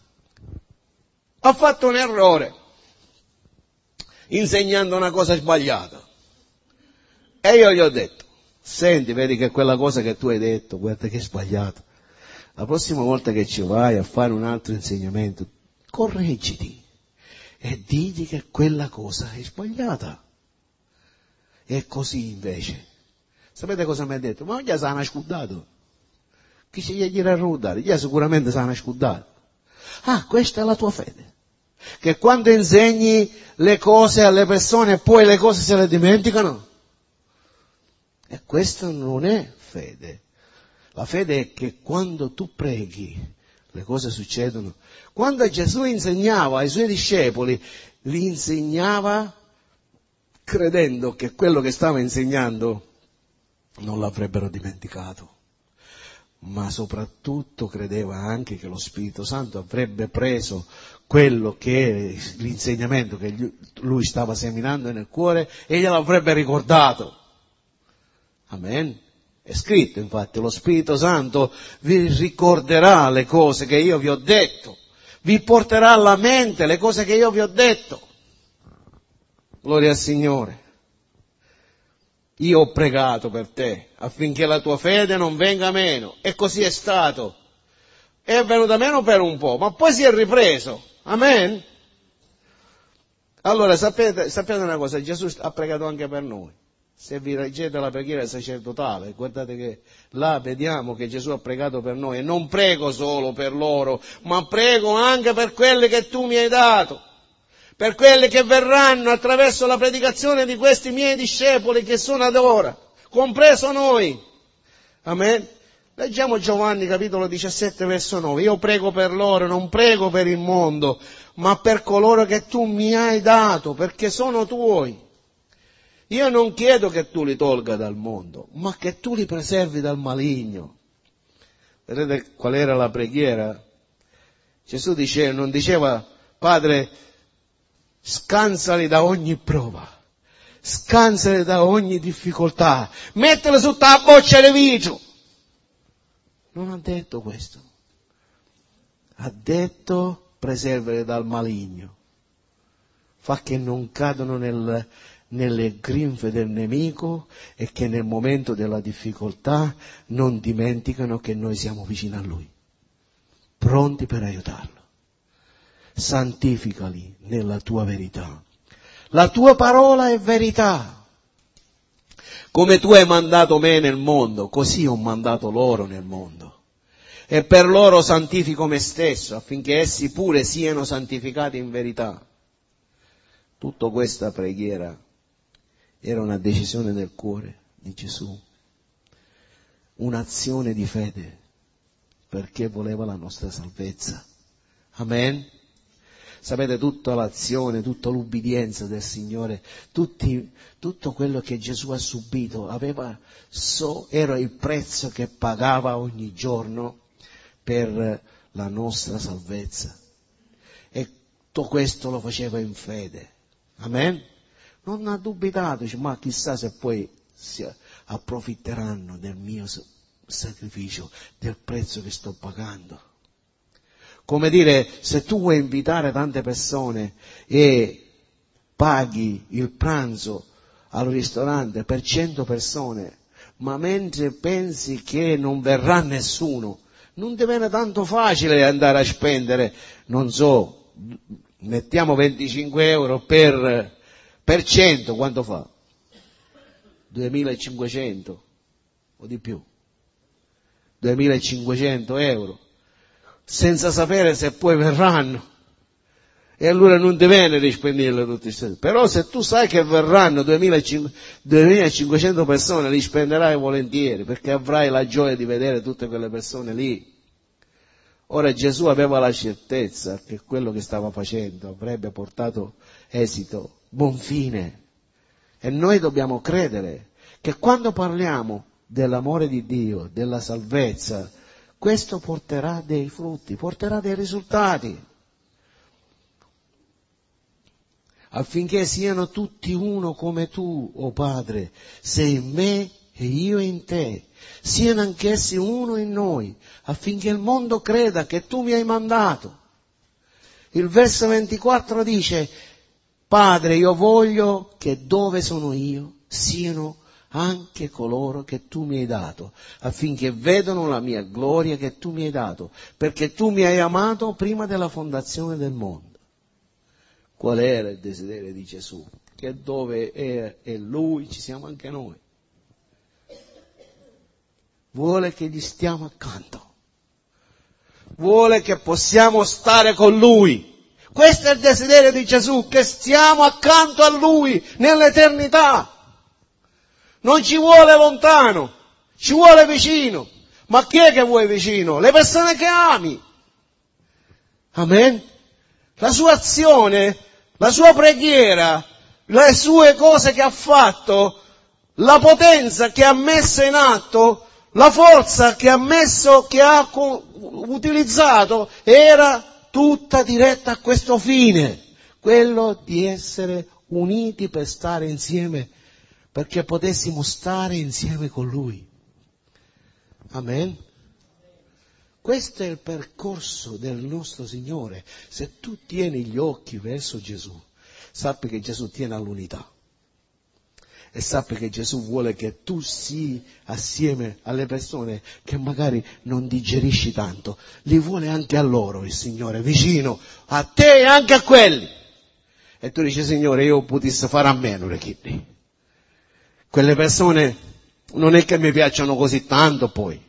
ha fatto un errore insegnando una cosa sbagliata. E io gli ho detto: senti, vedi che quella cosa che tu hai detto, guarda che è sbagliata. La prossima volta che ci vai a fare un altro insegnamento, correggiti e digli che quella cosa è sbagliata. E così invece, sapete cosa mi ha detto? Ma già si hanno scudato. Chi ci gli era rudare? Già sicuramente si hanno scudato. Ah, questa è la tua fede. Che quando insegni le cose alle persone poi le cose se le dimenticano. E questa non è fede. La fede è che quando tu preghi le cose succedono. Quando Gesù insegnava ai suoi discepoli, li insegnava credendo che quello che stava insegnando non l'avrebbero dimenticato, ma soprattutto credeva anche che lo Spirito Santo avrebbe preso quello che è l'insegnamento che lui stava seminando nel cuore e glielo avrebbe ricordato. Amen. È scritto infatti: lo Spirito Santo vi ricorderà le cose che io vi ho detto, vi porterà alla mente le cose che io vi ho detto. Gloria al Signore. io ho pregato per te affinché la tua fede non venga meno. E così è stato. È venuta meno per un po', ma poi si è ripreso. Amen? Allora sapete una cosa, Gesù ha pregato anche per noi. Se vi leggete la preghiera sacerdotale, guardate che là vediamo che Gesù ha pregato per noi. E non prego solo per loro, ma prego anche per quelli che tu mi hai dato, per quelli che verranno attraverso la predicazione di questi miei discepoli che sono ad ora, compreso noi. Amen? Leggiamo Giovanni capitolo 17 verso 9. Io prego per loro, non prego per il mondo, ma per coloro che tu mi hai dato, perché sono tuoi. Io non chiedo che tu li tolga dal mondo, ma che tu li preservi dal maligno. Vedete qual era la preghiera? Gesù non diceva, Padre, scansali da ogni prova, scansali da ogni difficoltà, mettili sotto la boccia di vitro. Non ha detto questo. Ha detto preservali dal maligno. Fa che non cadano nelle grinfie del nemico e che nel momento della difficoltà non dimenticano che noi siamo vicini a Lui, pronti per aiutarlo. Santificali nella tua verità. La tua parola è verità. Come tu hai mandato me nel mondo, così ho mandato loro nel mondo. E per loro santifico me stesso, affinché essi pure siano santificati in verità. Tutta questa preghiera era una decisione del cuore di Gesù, un'azione di fede, perché voleva la nostra salvezza. Amen? Sapete, tutta l'azione, tutta l'ubbidienza del Signore, tutto quello che Gesù ha subito era il prezzo che pagava ogni giorno per la nostra salvezza. E tutto questo lo faceva in fede. Amen? Non ha dubitato, dice, ma chissà se poi si approfitteranno del mio sacrificio, del prezzo che sto pagando. Come dire, se tu vuoi invitare tante persone e paghi il pranzo al ristorante per 100 persone, ma mentre pensi che non verrà nessuno, non ti viene tanto facile andare a spendere, non so, mettiamo 25 euro per 100, quanto fa? 2500 o di più? 2500 euro, senza sapere se poi verranno. E allora non ti viene di spenderle tutti i soldi. Però se tu sai che verranno 2500 persone, li spenderai volentieri, perché avrai la gioia di vedere tutte quelle persone lì. Ora Gesù aveva la certezza che quello che stava facendo avrebbe portato esito, buon fine. E noi dobbiamo credere che quando parliamo dell'amore di Dio, della salvezza, questo porterà dei frutti, porterà dei risultati, affinché siano tutti uno come tu, o Padre, sei in me e io in te, siano anch'essi uno in noi, affinché il mondo creda che tu mi hai mandato. Il verso 24 dice, Padre, io voglio che dove sono io siano anche coloro che tu mi hai dato, affinché vedano la mia gloria che tu mi hai dato, perché tu mi hai amato prima della fondazione del mondo. Qual era il desiderio di Gesù? Che dove è Lui ci siamo anche noi. Vuole che gli stiamo accanto. Vuole che possiamo stare con Lui. Questo è il desiderio di Gesù, che stiamo accanto a Lui nell'eternità. Non ci vuole lontano, ci vuole vicino. Ma chi è che vuoi vicino? Le persone che ami. Amen? La sua azione, la sua preghiera, le sue cose che ha fatto, la potenza che ha messo in atto, la forza che ha utilizzato, era tutta diretta a questo fine, quello di essere uniti per stare insieme, perché potessimo stare insieme con Lui. Amen? Questo è il percorso del nostro Signore. Se tu tieni gli occhi verso Gesù, sappi che Gesù tiene all'unità. E sappi che Gesù vuole che tu sii assieme alle persone che magari non digerisci tanto. Li vuole anche a loro il Signore, vicino a te e anche a quelli. E tu dici, Signore, io potessi fare a meno di chi. Quelle persone non è che mi piacciono così tanto poi.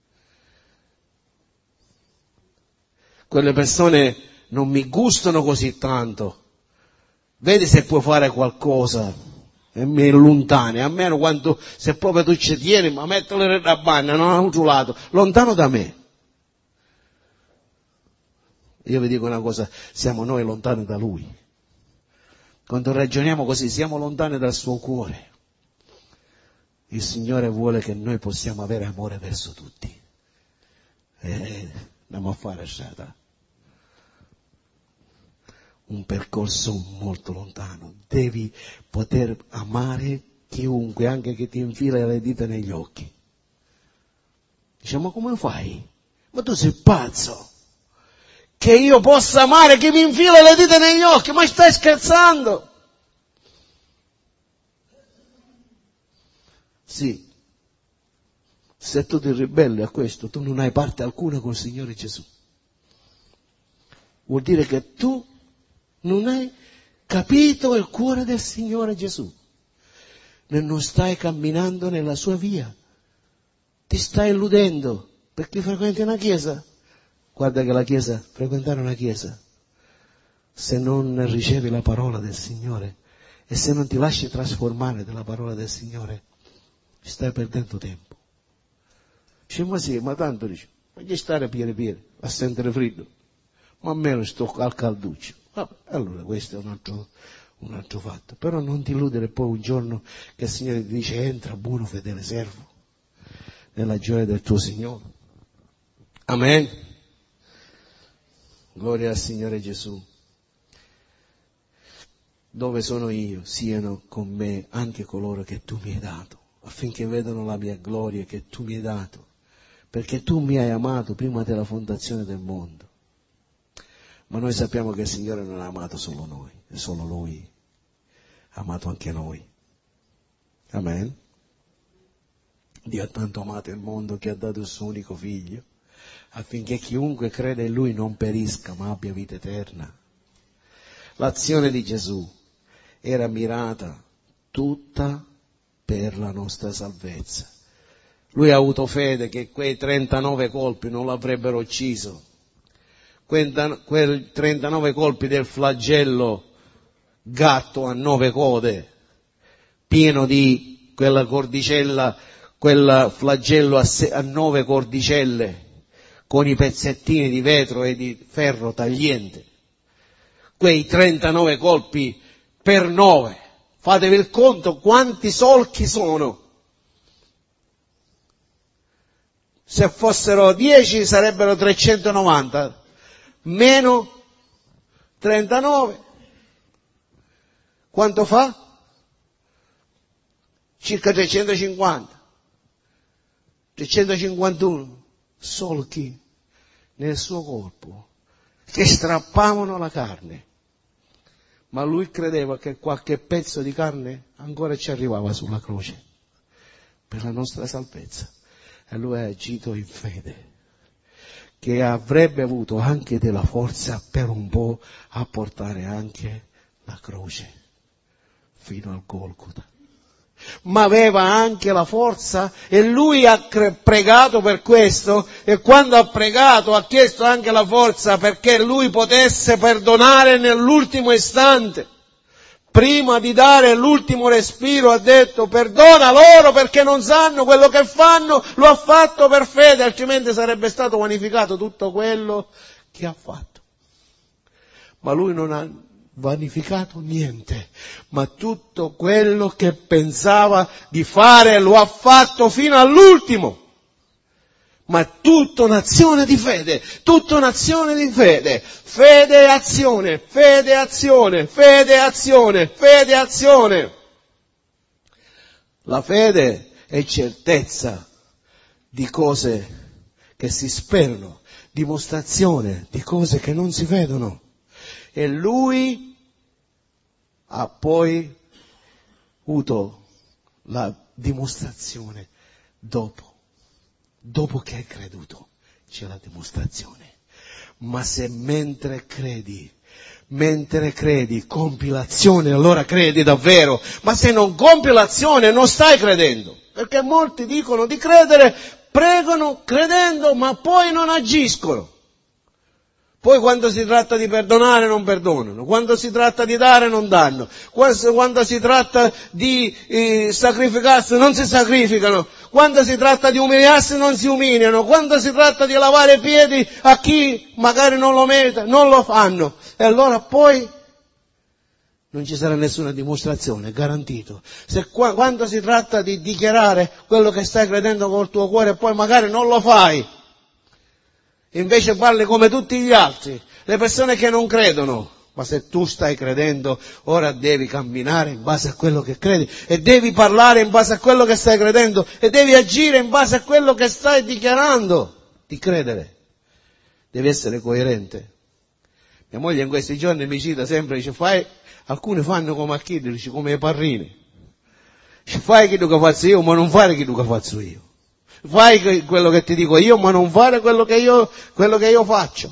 Quelle persone non mi gustano così tanto. Vedi se puoi fare qualcosa. E mi lontani, almeno quando, se proprio tu ci tieni, ma mettilo nella banna, non a un altro lato, lontano da me. Io vi dico una cosa, siamo noi lontani da Lui. Quando ragioniamo così, siamo lontani dal suo cuore. Il Signore vuole che noi possiamo avere amore verso tutti. Andiamo a fare strada. Un percorso molto lontano. Devi poter amare chiunque, anche che ti infila le dita negli occhi. Dice, ma come fai? Ma tu sei pazzo? Che io possa amare chi mi infila le dita negli occhi? Ma stai scherzando? Sì. Se tu ti ribelli a questo, tu non hai parte alcuna col Signore Gesù. Vuol dire che tu non hai capito il cuore del Signore Gesù. Non stai camminando nella sua via. Ti stai illudendo perché frequenti una chiesa. Guarda che la chiesa, frequentare una chiesa, se non ricevi la parola del Signore e se non ti lasci trasformare dalla parola del Signore, stai perdendo tempo. Dice, ma sì, ma tanto dice, voglio stare piede, a sentire freddo, ma almeno sto al calduccio. Allora questo è un altro fatto. Però non ti illudere poi un giorno che il Signore ti dice, entra buono fedele servo, nella gioia del tuo Signore. Amen. Gloria al Signore Gesù. Dove sono io, siano con me anche coloro che tu mi hai dato, affinché vedano la mia gloria che tu mi hai dato, perché tu mi hai amato prima della fondazione del mondo. Ma noi sappiamo che il Signore non ha amato solo noi, è solo Lui, ha amato anche noi. Amen. Dio ha tanto amato il mondo che ha dato il suo unico figlio, affinché chiunque crede in Lui non perisca, ma abbia vita eterna. L'azione di Gesù era mirata tutta per la nostra salvezza. Lui ha avuto fede che quei 39 colpi non l'avrebbero ucciso. Quei 39 colpi del flagello gatto a 9 code, pieno di quella cordicella, quel flagello a 9 cordicelle, con i pezzettini di vetro e di ferro tagliente. Quei 39 colpi per 9. Fatevi il conto quanti solchi sono. Se fossero 10 sarebbero 390. Meno 39. Quanto fa? Circa 350. 351 solchi nel suo corpo che strappavano la carne. Ma lui credeva che qualche pezzo di carne ancora ci arrivava sulla croce per la nostra salvezza. E lui ha agito in fede, che avrebbe avuto anche della forza per un po' a portare anche la croce fino al Golgota. Ma aveva anche la forza e lui ha pregato per questo, e quando ha pregato ha chiesto anche la forza perché lui potesse perdonare nell'ultimo istante. Prima di dare l'ultimo respiro ha detto: perdona loro perché non sanno quello che fanno. Lo ha fatto per fede, altrimenti sarebbe stato vanificato tutto quello che ha fatto. Ma lui non ha vanificato niente, ma tutto quello che pensava di fare lo ha fatto fino all'ultimo. Ma tutta un'azione di fede, tutta un'azione di fede, fede e azione, fede e azione, fede e azione, fede e azione. La fede è certezza di cose che si sperano, dimostrazione di cose che non si vedono. E lui ha poi avuto la dimostrazione dopo che hai creduto, c'è la dimostrazione. Ma se mentre credi, compi l'azione, allora credi davvero. Ma se non compi l'azione, non stai credendo. Perché molti dicono di credere, pregano credendo, ma poi non agiscono. Poi quando si tratta di perdonare non perdonano, quando si tratta di dare non danno, quando si tratta di sacrificarsi non si sacrificano, quando si tratta di umiliarsi non si umiliano, quando si tratta di lavare i piedi a chi magari non lo merita, non lo fanno. E allora poi non ci sarà nessuna dimostrazione, garantito. Quando si tratta di dichiarare quello che stai credendo col tuo cuore e poi magari non lo fai, invece parli come tutti gli altri, le persone che non credono. Ma se tu stai credendo, ora devi camminare in base a quello che credi e devi parlare in base a quello che stai credendo e devi agire in base a quello che stai dichiarando di credere. Devi essere coerente. Mia moglie in questi giorni mi cita sempre, dice, alcuni fanno come a chi, dice, come i parrini. Dice, fai quello che faccio io, ma non fare quello che faccio io. Fai quello che ti dico io, ma non fare quello che io faccio.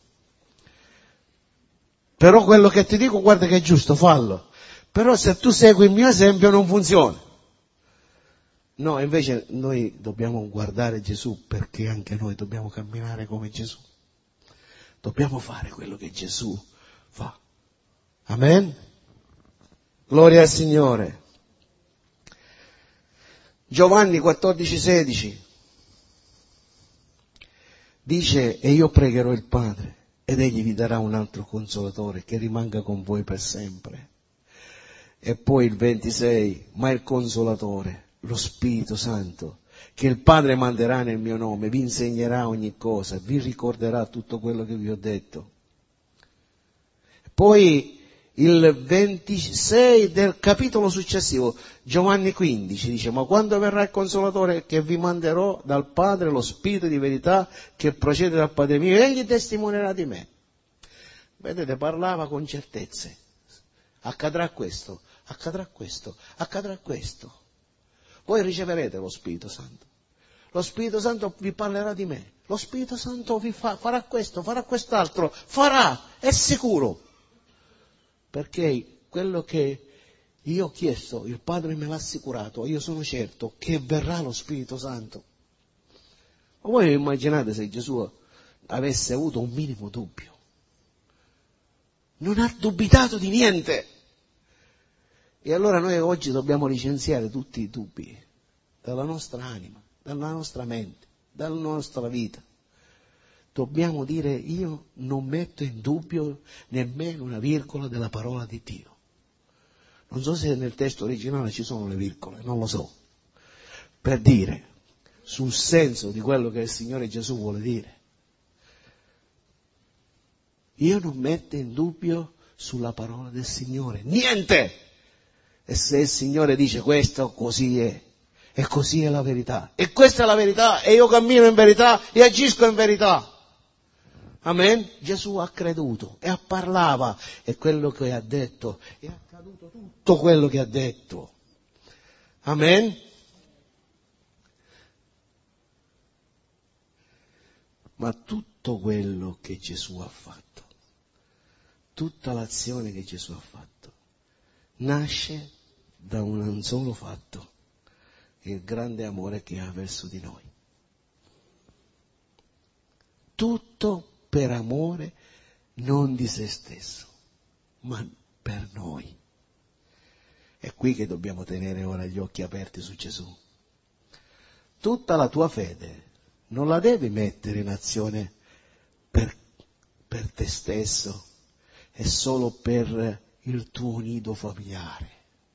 Però quello che ti dico, guarda che è giusto, fallo. Però se tu segui il mio esempio non funziona. No, invece noi dobbiamo guardare Gesù, perché anche noi dobbiamo camminare come Gesù. Dobbiamo fare quello che Gesù fa. Amen? Gloria al Signore. Giovanni 14,16 dice, e io pregherò il Padre ed egli vi darà un altro consolatore che rimanga con voi per sempre. E poi il 26, ma il consolatore, lo Spirito Santo, che il Padre manderà nel mio nome, vi insegnerà ogni cosa, vi ricorderà tutto quello che vi ho detto. Poi il 26 del capitolo successivo, Giovanni 15, dice, ma quando verrà il Consolatore che vi manderò dal Padre, lo Spirito di verità che procede dal Padre mio, egli testimonierà di me. Vedete, parlava con certezze. Accadrà questo, accadrà questo, accadrà questo. Voi riceverete lo Spirito Santo. Lo Spirito Santo vi parlerà di me. Lo Spirito Santo vi farà questo, farà quest'altro, farà, è sicuro. Perché quello che io ho chiesto, il Padre me l'ha assicurato, io sono certo che verrà lo Spirito Santo. Ma voi immaginate se Gesù avesse avuto un minimo dubbio? Non ha dubitato di niente. E allora noi oggi dobbiamo licenziare tutti i dubbi dalla nostra anima, dalla nostra mente, dalla nostra vita. Dobbiamo dire, io non metto in dubbio nemmeno una virgola della parola di Dio. Non so se nel testo originale ci sono le virgole, non lo so. Per dire sul senso di quello che il Signore Gesù vuole dire. Io non metto in dubbio sulla parola del Signore, niente! E se il Signore dice questo, così è. E così è la verità. E questa è la verità, e io cammino in verità e agisco in verità. Amen? Gesù ha creduto e parlava e quello che ha detto è accaduto tutto quello che ha detto. Amen? Ma tutto quello che Gesù ha fatto, tutta l'azione che Gesù ha fatto, nasce da un solo fatto, il grande amore che ha verso di noi. Tutto per amore non di se stesso, ma per noi. È qui che dobbiamo tenere ora gli occhi aperti su Gesù. Tutta la tua fede non la devi mettere in azione per te stesso e solo per il tuo nido familiare.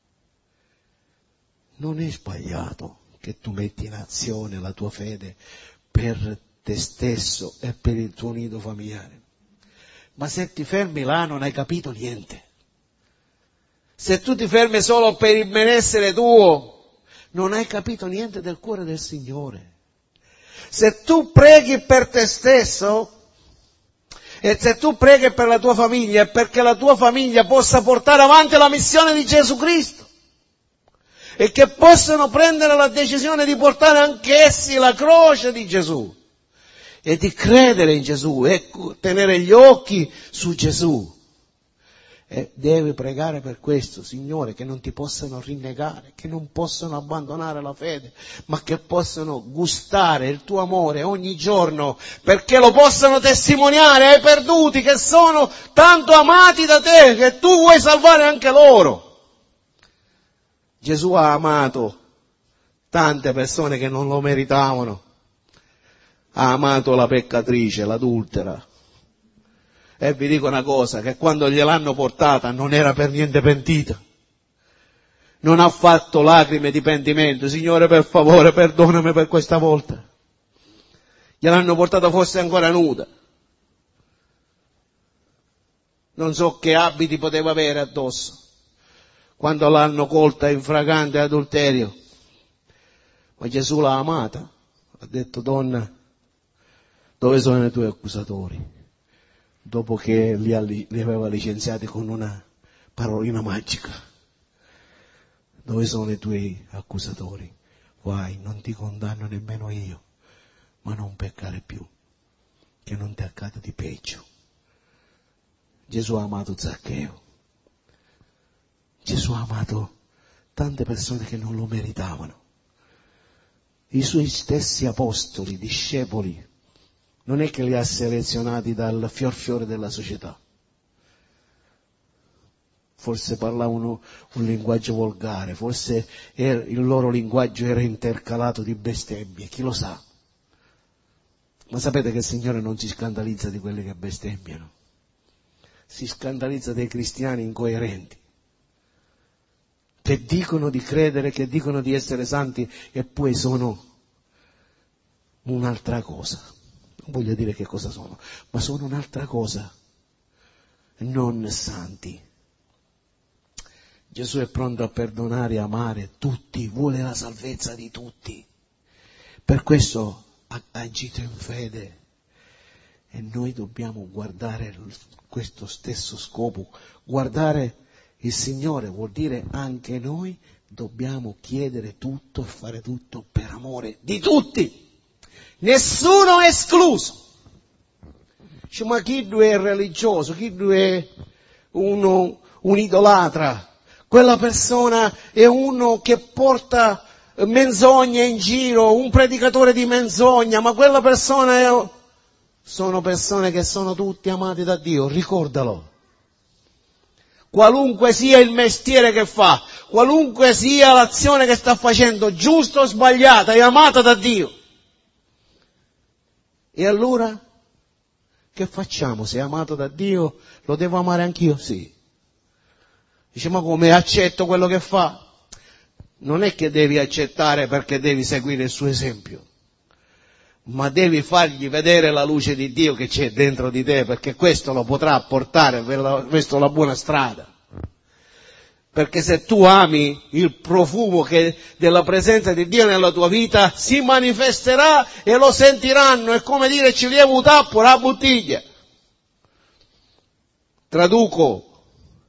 Non è sbagliato che tu metti in azione la tua fede per te stesso e per il tuo nido familiare. Ma se ti fermi là non hai capito niente. Se tu ti fermi solo per il benessere tuo, non hai capito niente del cuore del Signore. Se tu preghi per te stesso e se tu preghi per la tua famiglia, è perché la tua famiglia possa portare avanti la missione di Gesù Cristo. e che possano prendere la decisione di portare anch'essi la croce di Gesù e di credere in Gesù e tenere gli occhi su Gesù. E devi pregare per questo, Signore, che non ti possano rinnegare, che non possano abbandonare la fede, ma che possano gustare il tuo amore ogni giorno, perché lo possano testimoniare ai perduti che sono tanto amati da te, che tu vuoi salvare anche loro. Gesù ha amato tante persone che non lo meritavano, ha amato la peccatrice, l'adultera. E vi dico una cosa, che quando gliel'hanno portata non era per niente pentita. Non ha fatto lacrime di pentimento. Signore, per favore, perdonami per questa volta. Gliel'hanno portata forse ancora nuda. Non so che abiti poteva avere addosso quando l'hanno colta in fragante adulterio. Ma Gesù l'ha amata. Ha detto: donna, dove sono i tuoi accusatori? Dopo che li aveva licenziati con una parolina magica. Dove sono i tuoi accusatori? Vai, non ti condanno nemmeno io, ma non peccare più, che non ti accada di peggio. Gesù ha amato Zaccheo. Gesù ha amato tante persone che non lo meritavano. I suoi stessi apostoli, discepoli, non è che li ha selezionati dal fiore della società. Forse parlavano un linguaggio volgare, forse il loro linguaggio era intercalato di bestemmie, chi lo sa. Ma sapete che il Signore non si scandalizza di quelli che bestemmiano, si scandalizza dei cristiani incoerenti, che dicono di credere, che dicono di essere santi e poi sono un'altra cosa. Non voglio dire che cosa sono, ma sono un'altra cosa, non santi. Gesù è pronto a perdonare e amare tutti, vuole la salvezza di tutti. Per questo ha agito in fede e noi dobbiamo guardare questo stesso scopo. Guardare il Signore vuol dire anche noi dobbiamo chiedere tutto e fare tutto per amore di tutti. Nessuno escluso. Dice, ma chi è religioso, chi è un idolatra? Quella persona è uno che porta menzogne in giro, un predicatore di menzogna, ma quella persona sono persone che sono tutti amati da Dio, ricordalo. Qualunque sia il mestiere che fa, qualunque sia l'azione che sta facendo, giusta o sbagliata, è amata da Dio. E allora, che facciamo? Se è amato da Dio, lo devo amare anch'io? Sì. Dice, ma come accetto quello che fa? Non è che devi accettare perché devi seguire il suo esempio, ma devi fargli vedere la luce di Dio che c'è dentro di te, perché questo lo potrà portare verso la buona strada. Perché se tu ami il profumo della presenza di Dio nella tua vita, si manifesterà e lo sentiranno. È come dire, ci lieva un tappo, la bottiglia. Traduco.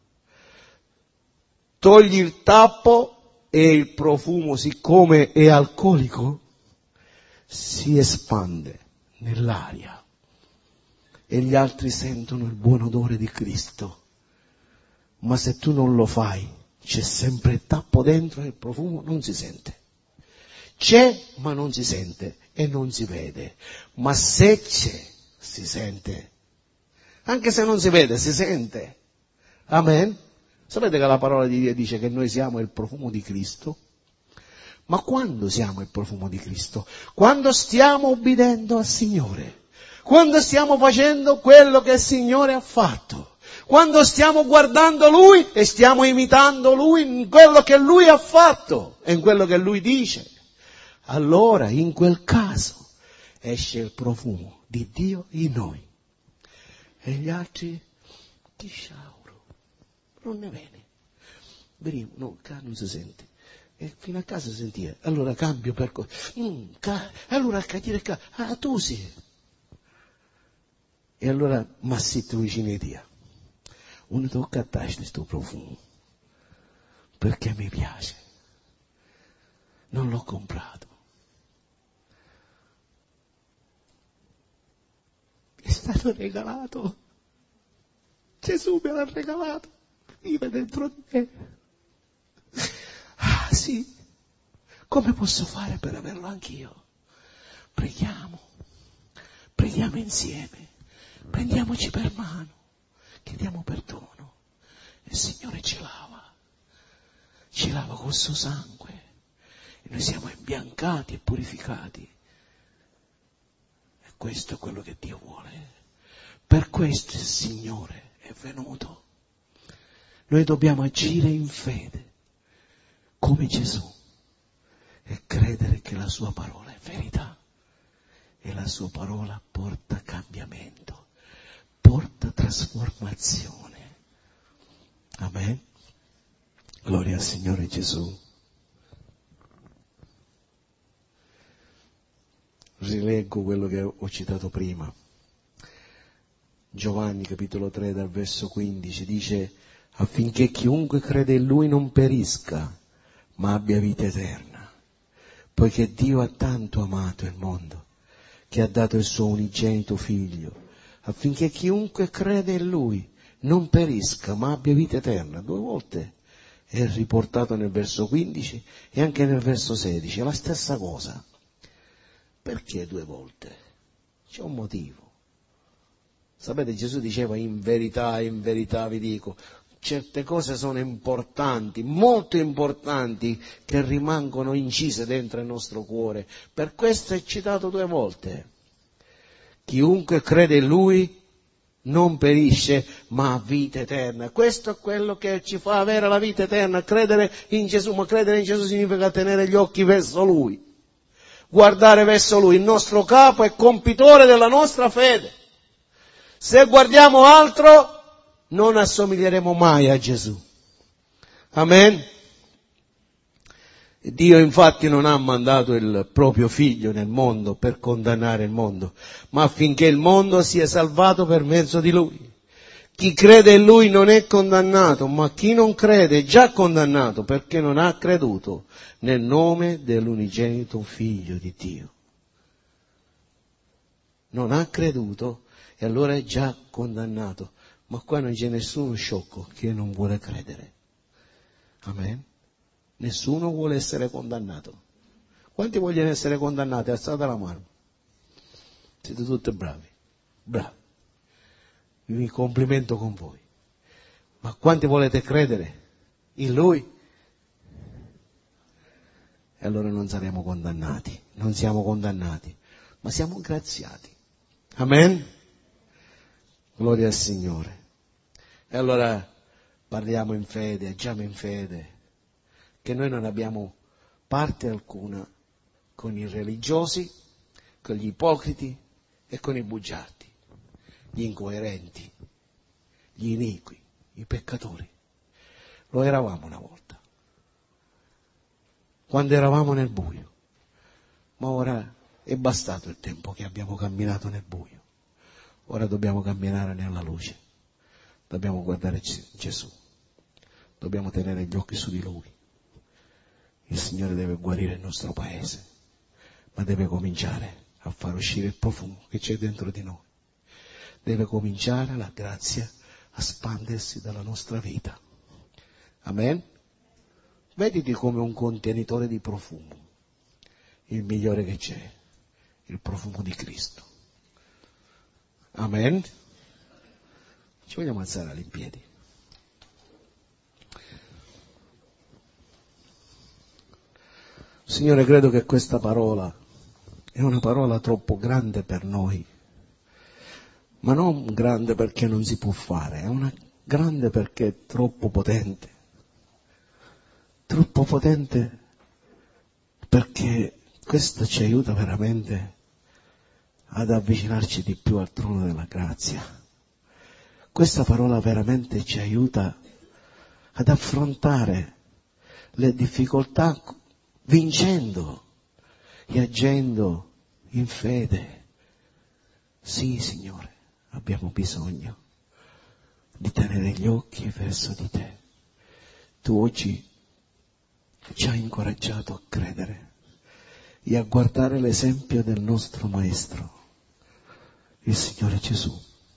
Togli il tappo e il profumo, siccome è alcolico, si espande nell'aria e gli altri sentono il buon odore di Cristo. Ma se tu non lo fai, c'è sempre il tappo dentro e il profumo non si sente. C'è, ma non si sente e non si vede. Ma se c'è, si sente. Anche se non si vede, si sente. Amen? Sapete che la parola di Dio dice che noi siamo il profumo di Cristo? Ma quando siamo il profumo di Cristo? Quando stiamo ubbidendo al Signore. Quando stiamo facendo quello che il Signore ha fatto. Quando stiamo guardando Lui e stiamo imitando Lui in quello che Lui ha fatto e in quello che Lui dice, allora in quel caso esce il profumo di Dio in noi. E gli altri, che sciauro, non ne viene. No, non si sente. E fino a casa sentiva. Allora cambio percorso. Allora tu sì. E allora massito vicino a Dio. Uno tocca a te questo profumo, perché mi piace. non l'ho comprato. È stato regalato. Gesù me l'ha regalato. Vive dentro di me. Ah, sì. Come posso fare per averlo anch'io? Preghiamo insieme, prendiamoci per mano, chiediamo perdono e il Signore ci lava col suo sangue e noi siamo imbiancati e purificati. E questo è quello che Dio vuole. Per questo il Signore è venuto. Noi dobbiamo agire in fede come Gesù e credere che la sua parola è verità e la sua parola porta cambiamento, porta trasformazione. Amen. Gloria al Signore Gesù. Rileggo quello che ho citato prima. Giovanni capitolo 3 dal verso 15 dice: affinché chiunque crede in Lui non perisca, ma abbia vita eterna. Poiché Dio ha tanto amato il mondo, che ha dato il suo unigenito Figlio, affinché chiunque crede in Lui non perisca, ma abbia vita eterna. 2 volte è riportato nel verso 15 e anche nel verso 16, è la stessa cosa. Perché 2 volte? C'è un motivo. Sapete, Gesù diceva in verità vi dico, certe cose sono importanti, molto importanti, che rimangono incise dentro il nostro cuore. Per questo è citato 2 volte. Chiunque crede in Lui non perisce, ma ha vita eterna. Questo è quello che ci fa avere la vita eterna, credere in Gesù. Ma credere in Gesù significa tenere gli occhi verso Lui, guardare verso Lui, il nostro capo e compitore della nostra fede. Se guardiamo altro, non assomiglieremo mai a Gesù. Amen. Dio infatti non ha mandato il proprio Figlio nel mondo per condannare il mondo, ma affinché il mondo sia salvato per mezzo di Lui. Chi crede in Lui non è condannato, ma chi non crede è già condannato perché non ha creduto nel nome dell'unigenito Figlio di Dio. Non ha creduto e allora è già condannato. Ma qua non c'è nessuno sciocco che non vuole credere. Amen. Nessuno vuole essere condannato. Quanti vogliono essere condannati? Alzate la mano. Siete tutti bravi. Bravi. Mi complimento con voi. Ma quanti volete credere in Lui? E allora non saremo condannati. Non siamo condannati, ma siamo graziati. Amen. Gloria al Signore. E allora parliamo in fede, agiamo in fede, che noi non abbiamo parte alcuna con i religiosi, con gli ipocriti e con i bugiardi, gli incoerenti, gli iniqui, i peccatori. Lo eravamo una volta, quando eravamo nel buio, ma ora è bastato il tempo che abbiamo camminato nel buio. Ora dobbiamo camminare nella luce, dobbiamo guardare Gesù, dobbiamo tenere gli occhi su di Lui. Il Signore deve guarire il nostro paese, ma deve cominciare a far uscire il profumo che c'è dentro di noi. Deve cominciare la grazia a spandersi dalla nostra vita. Amen? Vediti come un contenitore di profumo, il migliore che c'è, il profumo di Cristo. Amen? Ci vogliamo alzare all'impiedi. Signore, credo che questa parola è una parola troppo grande per noi, ma non grande perché non si può fare, è una grande perché è troppo potente perché questo ci aiuta veramente ad avvicinarci di più al trono della grazia. Questa parola veramente ci aiuta ad affrontare le difficoltà vincendo e agendo in fede. Sì, Signore, abbiamo bisogno di tenere gli occhi verso di Te. Tu oggi ci ha incoraggiato a credere e a guardare l'esempio del nostro Maestro, il Signore Gesù.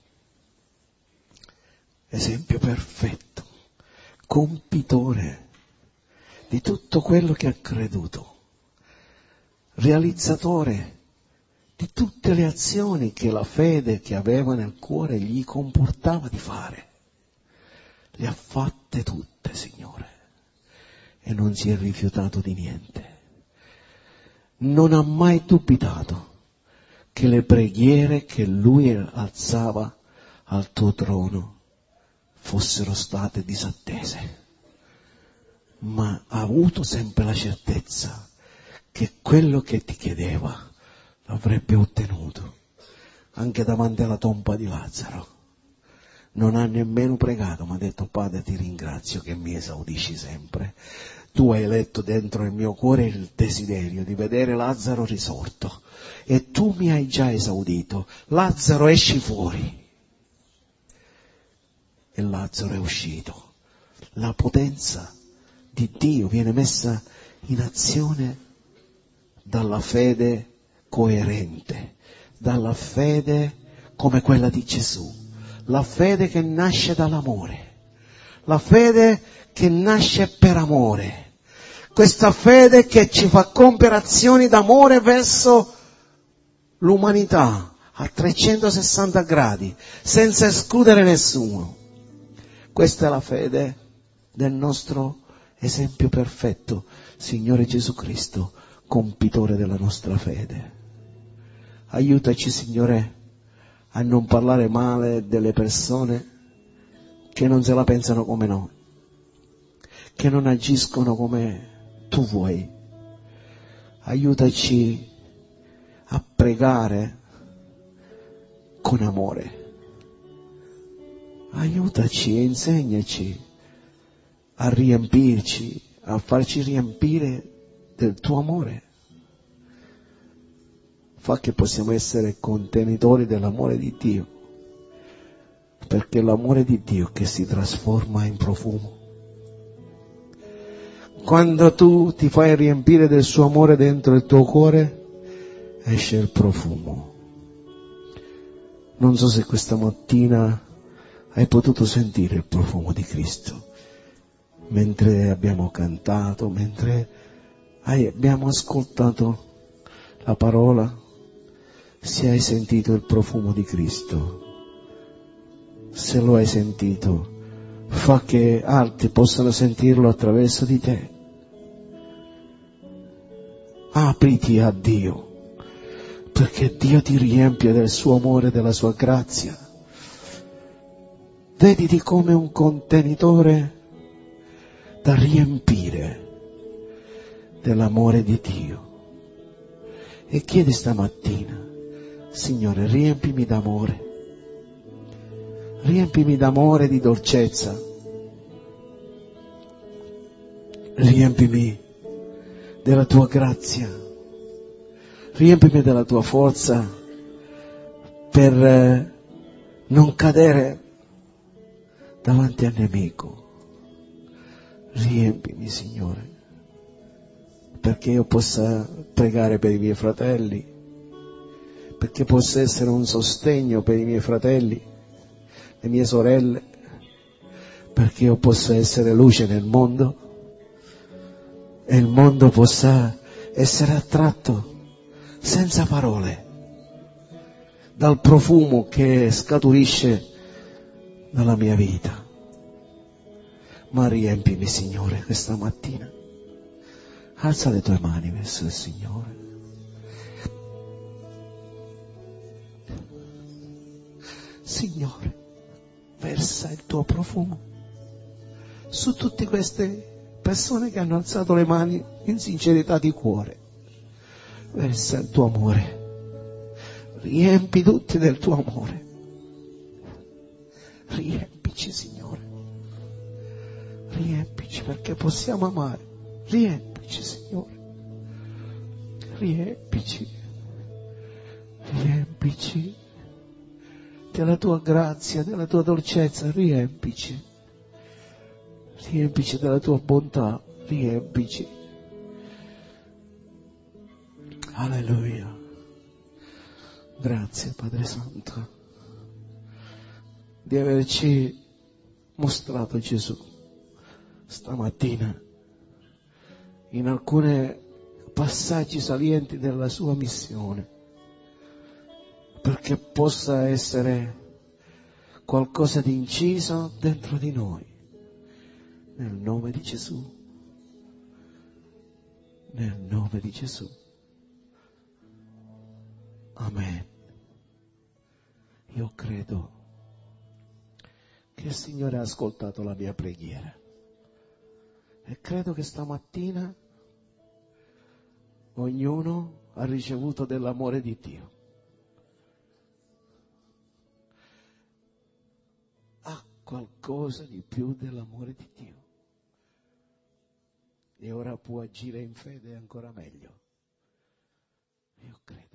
Esempio perfetto, compitore di tutto quello che ha creduto, realizzatore di tutte le azioni che la fede che aveva nel cuore gli comportava di fare. Le ha fatte tutte, Signore, e non si è rifiutato di niente. Non ha mai dubitato che le preghiere che Lui alzava al tuo trono fossero state disattese, ma ha avuto sempre la certezza che quello che ti chiedeva l'avrebbe ottenuto, anche davanti alla tomba di Lazzaro. Non ha nemmeno pregato, ma ha detto: Padre, ti ringrazio che mi esaudisci sempre. Tu hai letto dentro il mio cuore il desiderio di vedere Lazzaro risorto e tu mi hai già esaudito. Lazzaro, esci fuori. E Lazzaro è uscito. La potenza di Dio viene messa in azione dalla fede coerente, dalla fede come quella di Gesù, la fede che nasce dall'amore, la fede che nasce per amore, questa fede che ci fa compiere azioni d'amore verso l'umanità a 360 gradi, senza escludere nessuno. Questa è la fede del nostro esempio perfetto, Signore Gesù Cristo, compitore della nostra fede. Aiutaci, Signore, a non parlare male delle persone che non se la pensano come noi, che non agiscono come Tu vuoi. Aiutaci a pregare con amore. Aiutaci e insegnaci a riempirci, a farci riempire del Tuo amore. Fa che possiamo essere contenitori dell'amore di Dio, perché è l'amore di Dio che si trasforma in profumo. Quando tu ti fai riempire del suo amore dentro il tuo cuore, esce il profumo. Non so se questa mattina hai potuto sentire il profumo di Cristo, mentre abbiamo cantato, mentre abbiamo ascoltato la parola. Se hai sentito il profumo di Cristo, se lo hai sentito, fa che altri possano sentirlo attraverso di te. Apriti a Dio, perché Dio ti riempie del suo amore e della sua grazia. Vediti come un contenitore da riempire dell'amore di Dio. E chiedi stamattina: Signore, riempimi d'amore. Riempimi d'amore e di dolcezza. Riempimi della Tua grazia. Riempimi della Tua forza per non cadere davanti al nemico. Riempimi, Signore, perché io possa pregare per i miei fratelli, perché possa essere un sostegno per i miei fratelli, le mie sorelle, perché io possa essere luce nel mondo e il mondo possa essere attratto senza parole dal profumo che scaturisce dalla mia vita. Ma riempimi, Signore, questa mattina. Alza le tue mani verso il Signore. Signore, versa il tuo profumo su tutte queste persone che hanno alzato le mani in sincerità di cuore. Versa il tuo amore. Riempi tutti del tuo amore. Riempici, Signore. Riempici perché possiamo amare. Riempici, Signore. Riempici. Riempici della tua grazia, della tua dolcezza. Riempici. Riempici della tua bontà. Riempici Alleluia. Grazie Padre Santo di averci mostrato Gesù stamattina in alcuni passaggi salienti della sua missione, perché possa essere qualcosa di inciso dentro di noi. Nel nome di Gesù. Nel nome di Gesù. Amen. Io credo che il Signore ha ascoltato la mia preghiera e credo che stamattina ognuno ha ricevuto dell'amore di Dio. Ha qualcosa di più dell'amore di Dio. E ora può agire in fede ancora meglio. Io credo.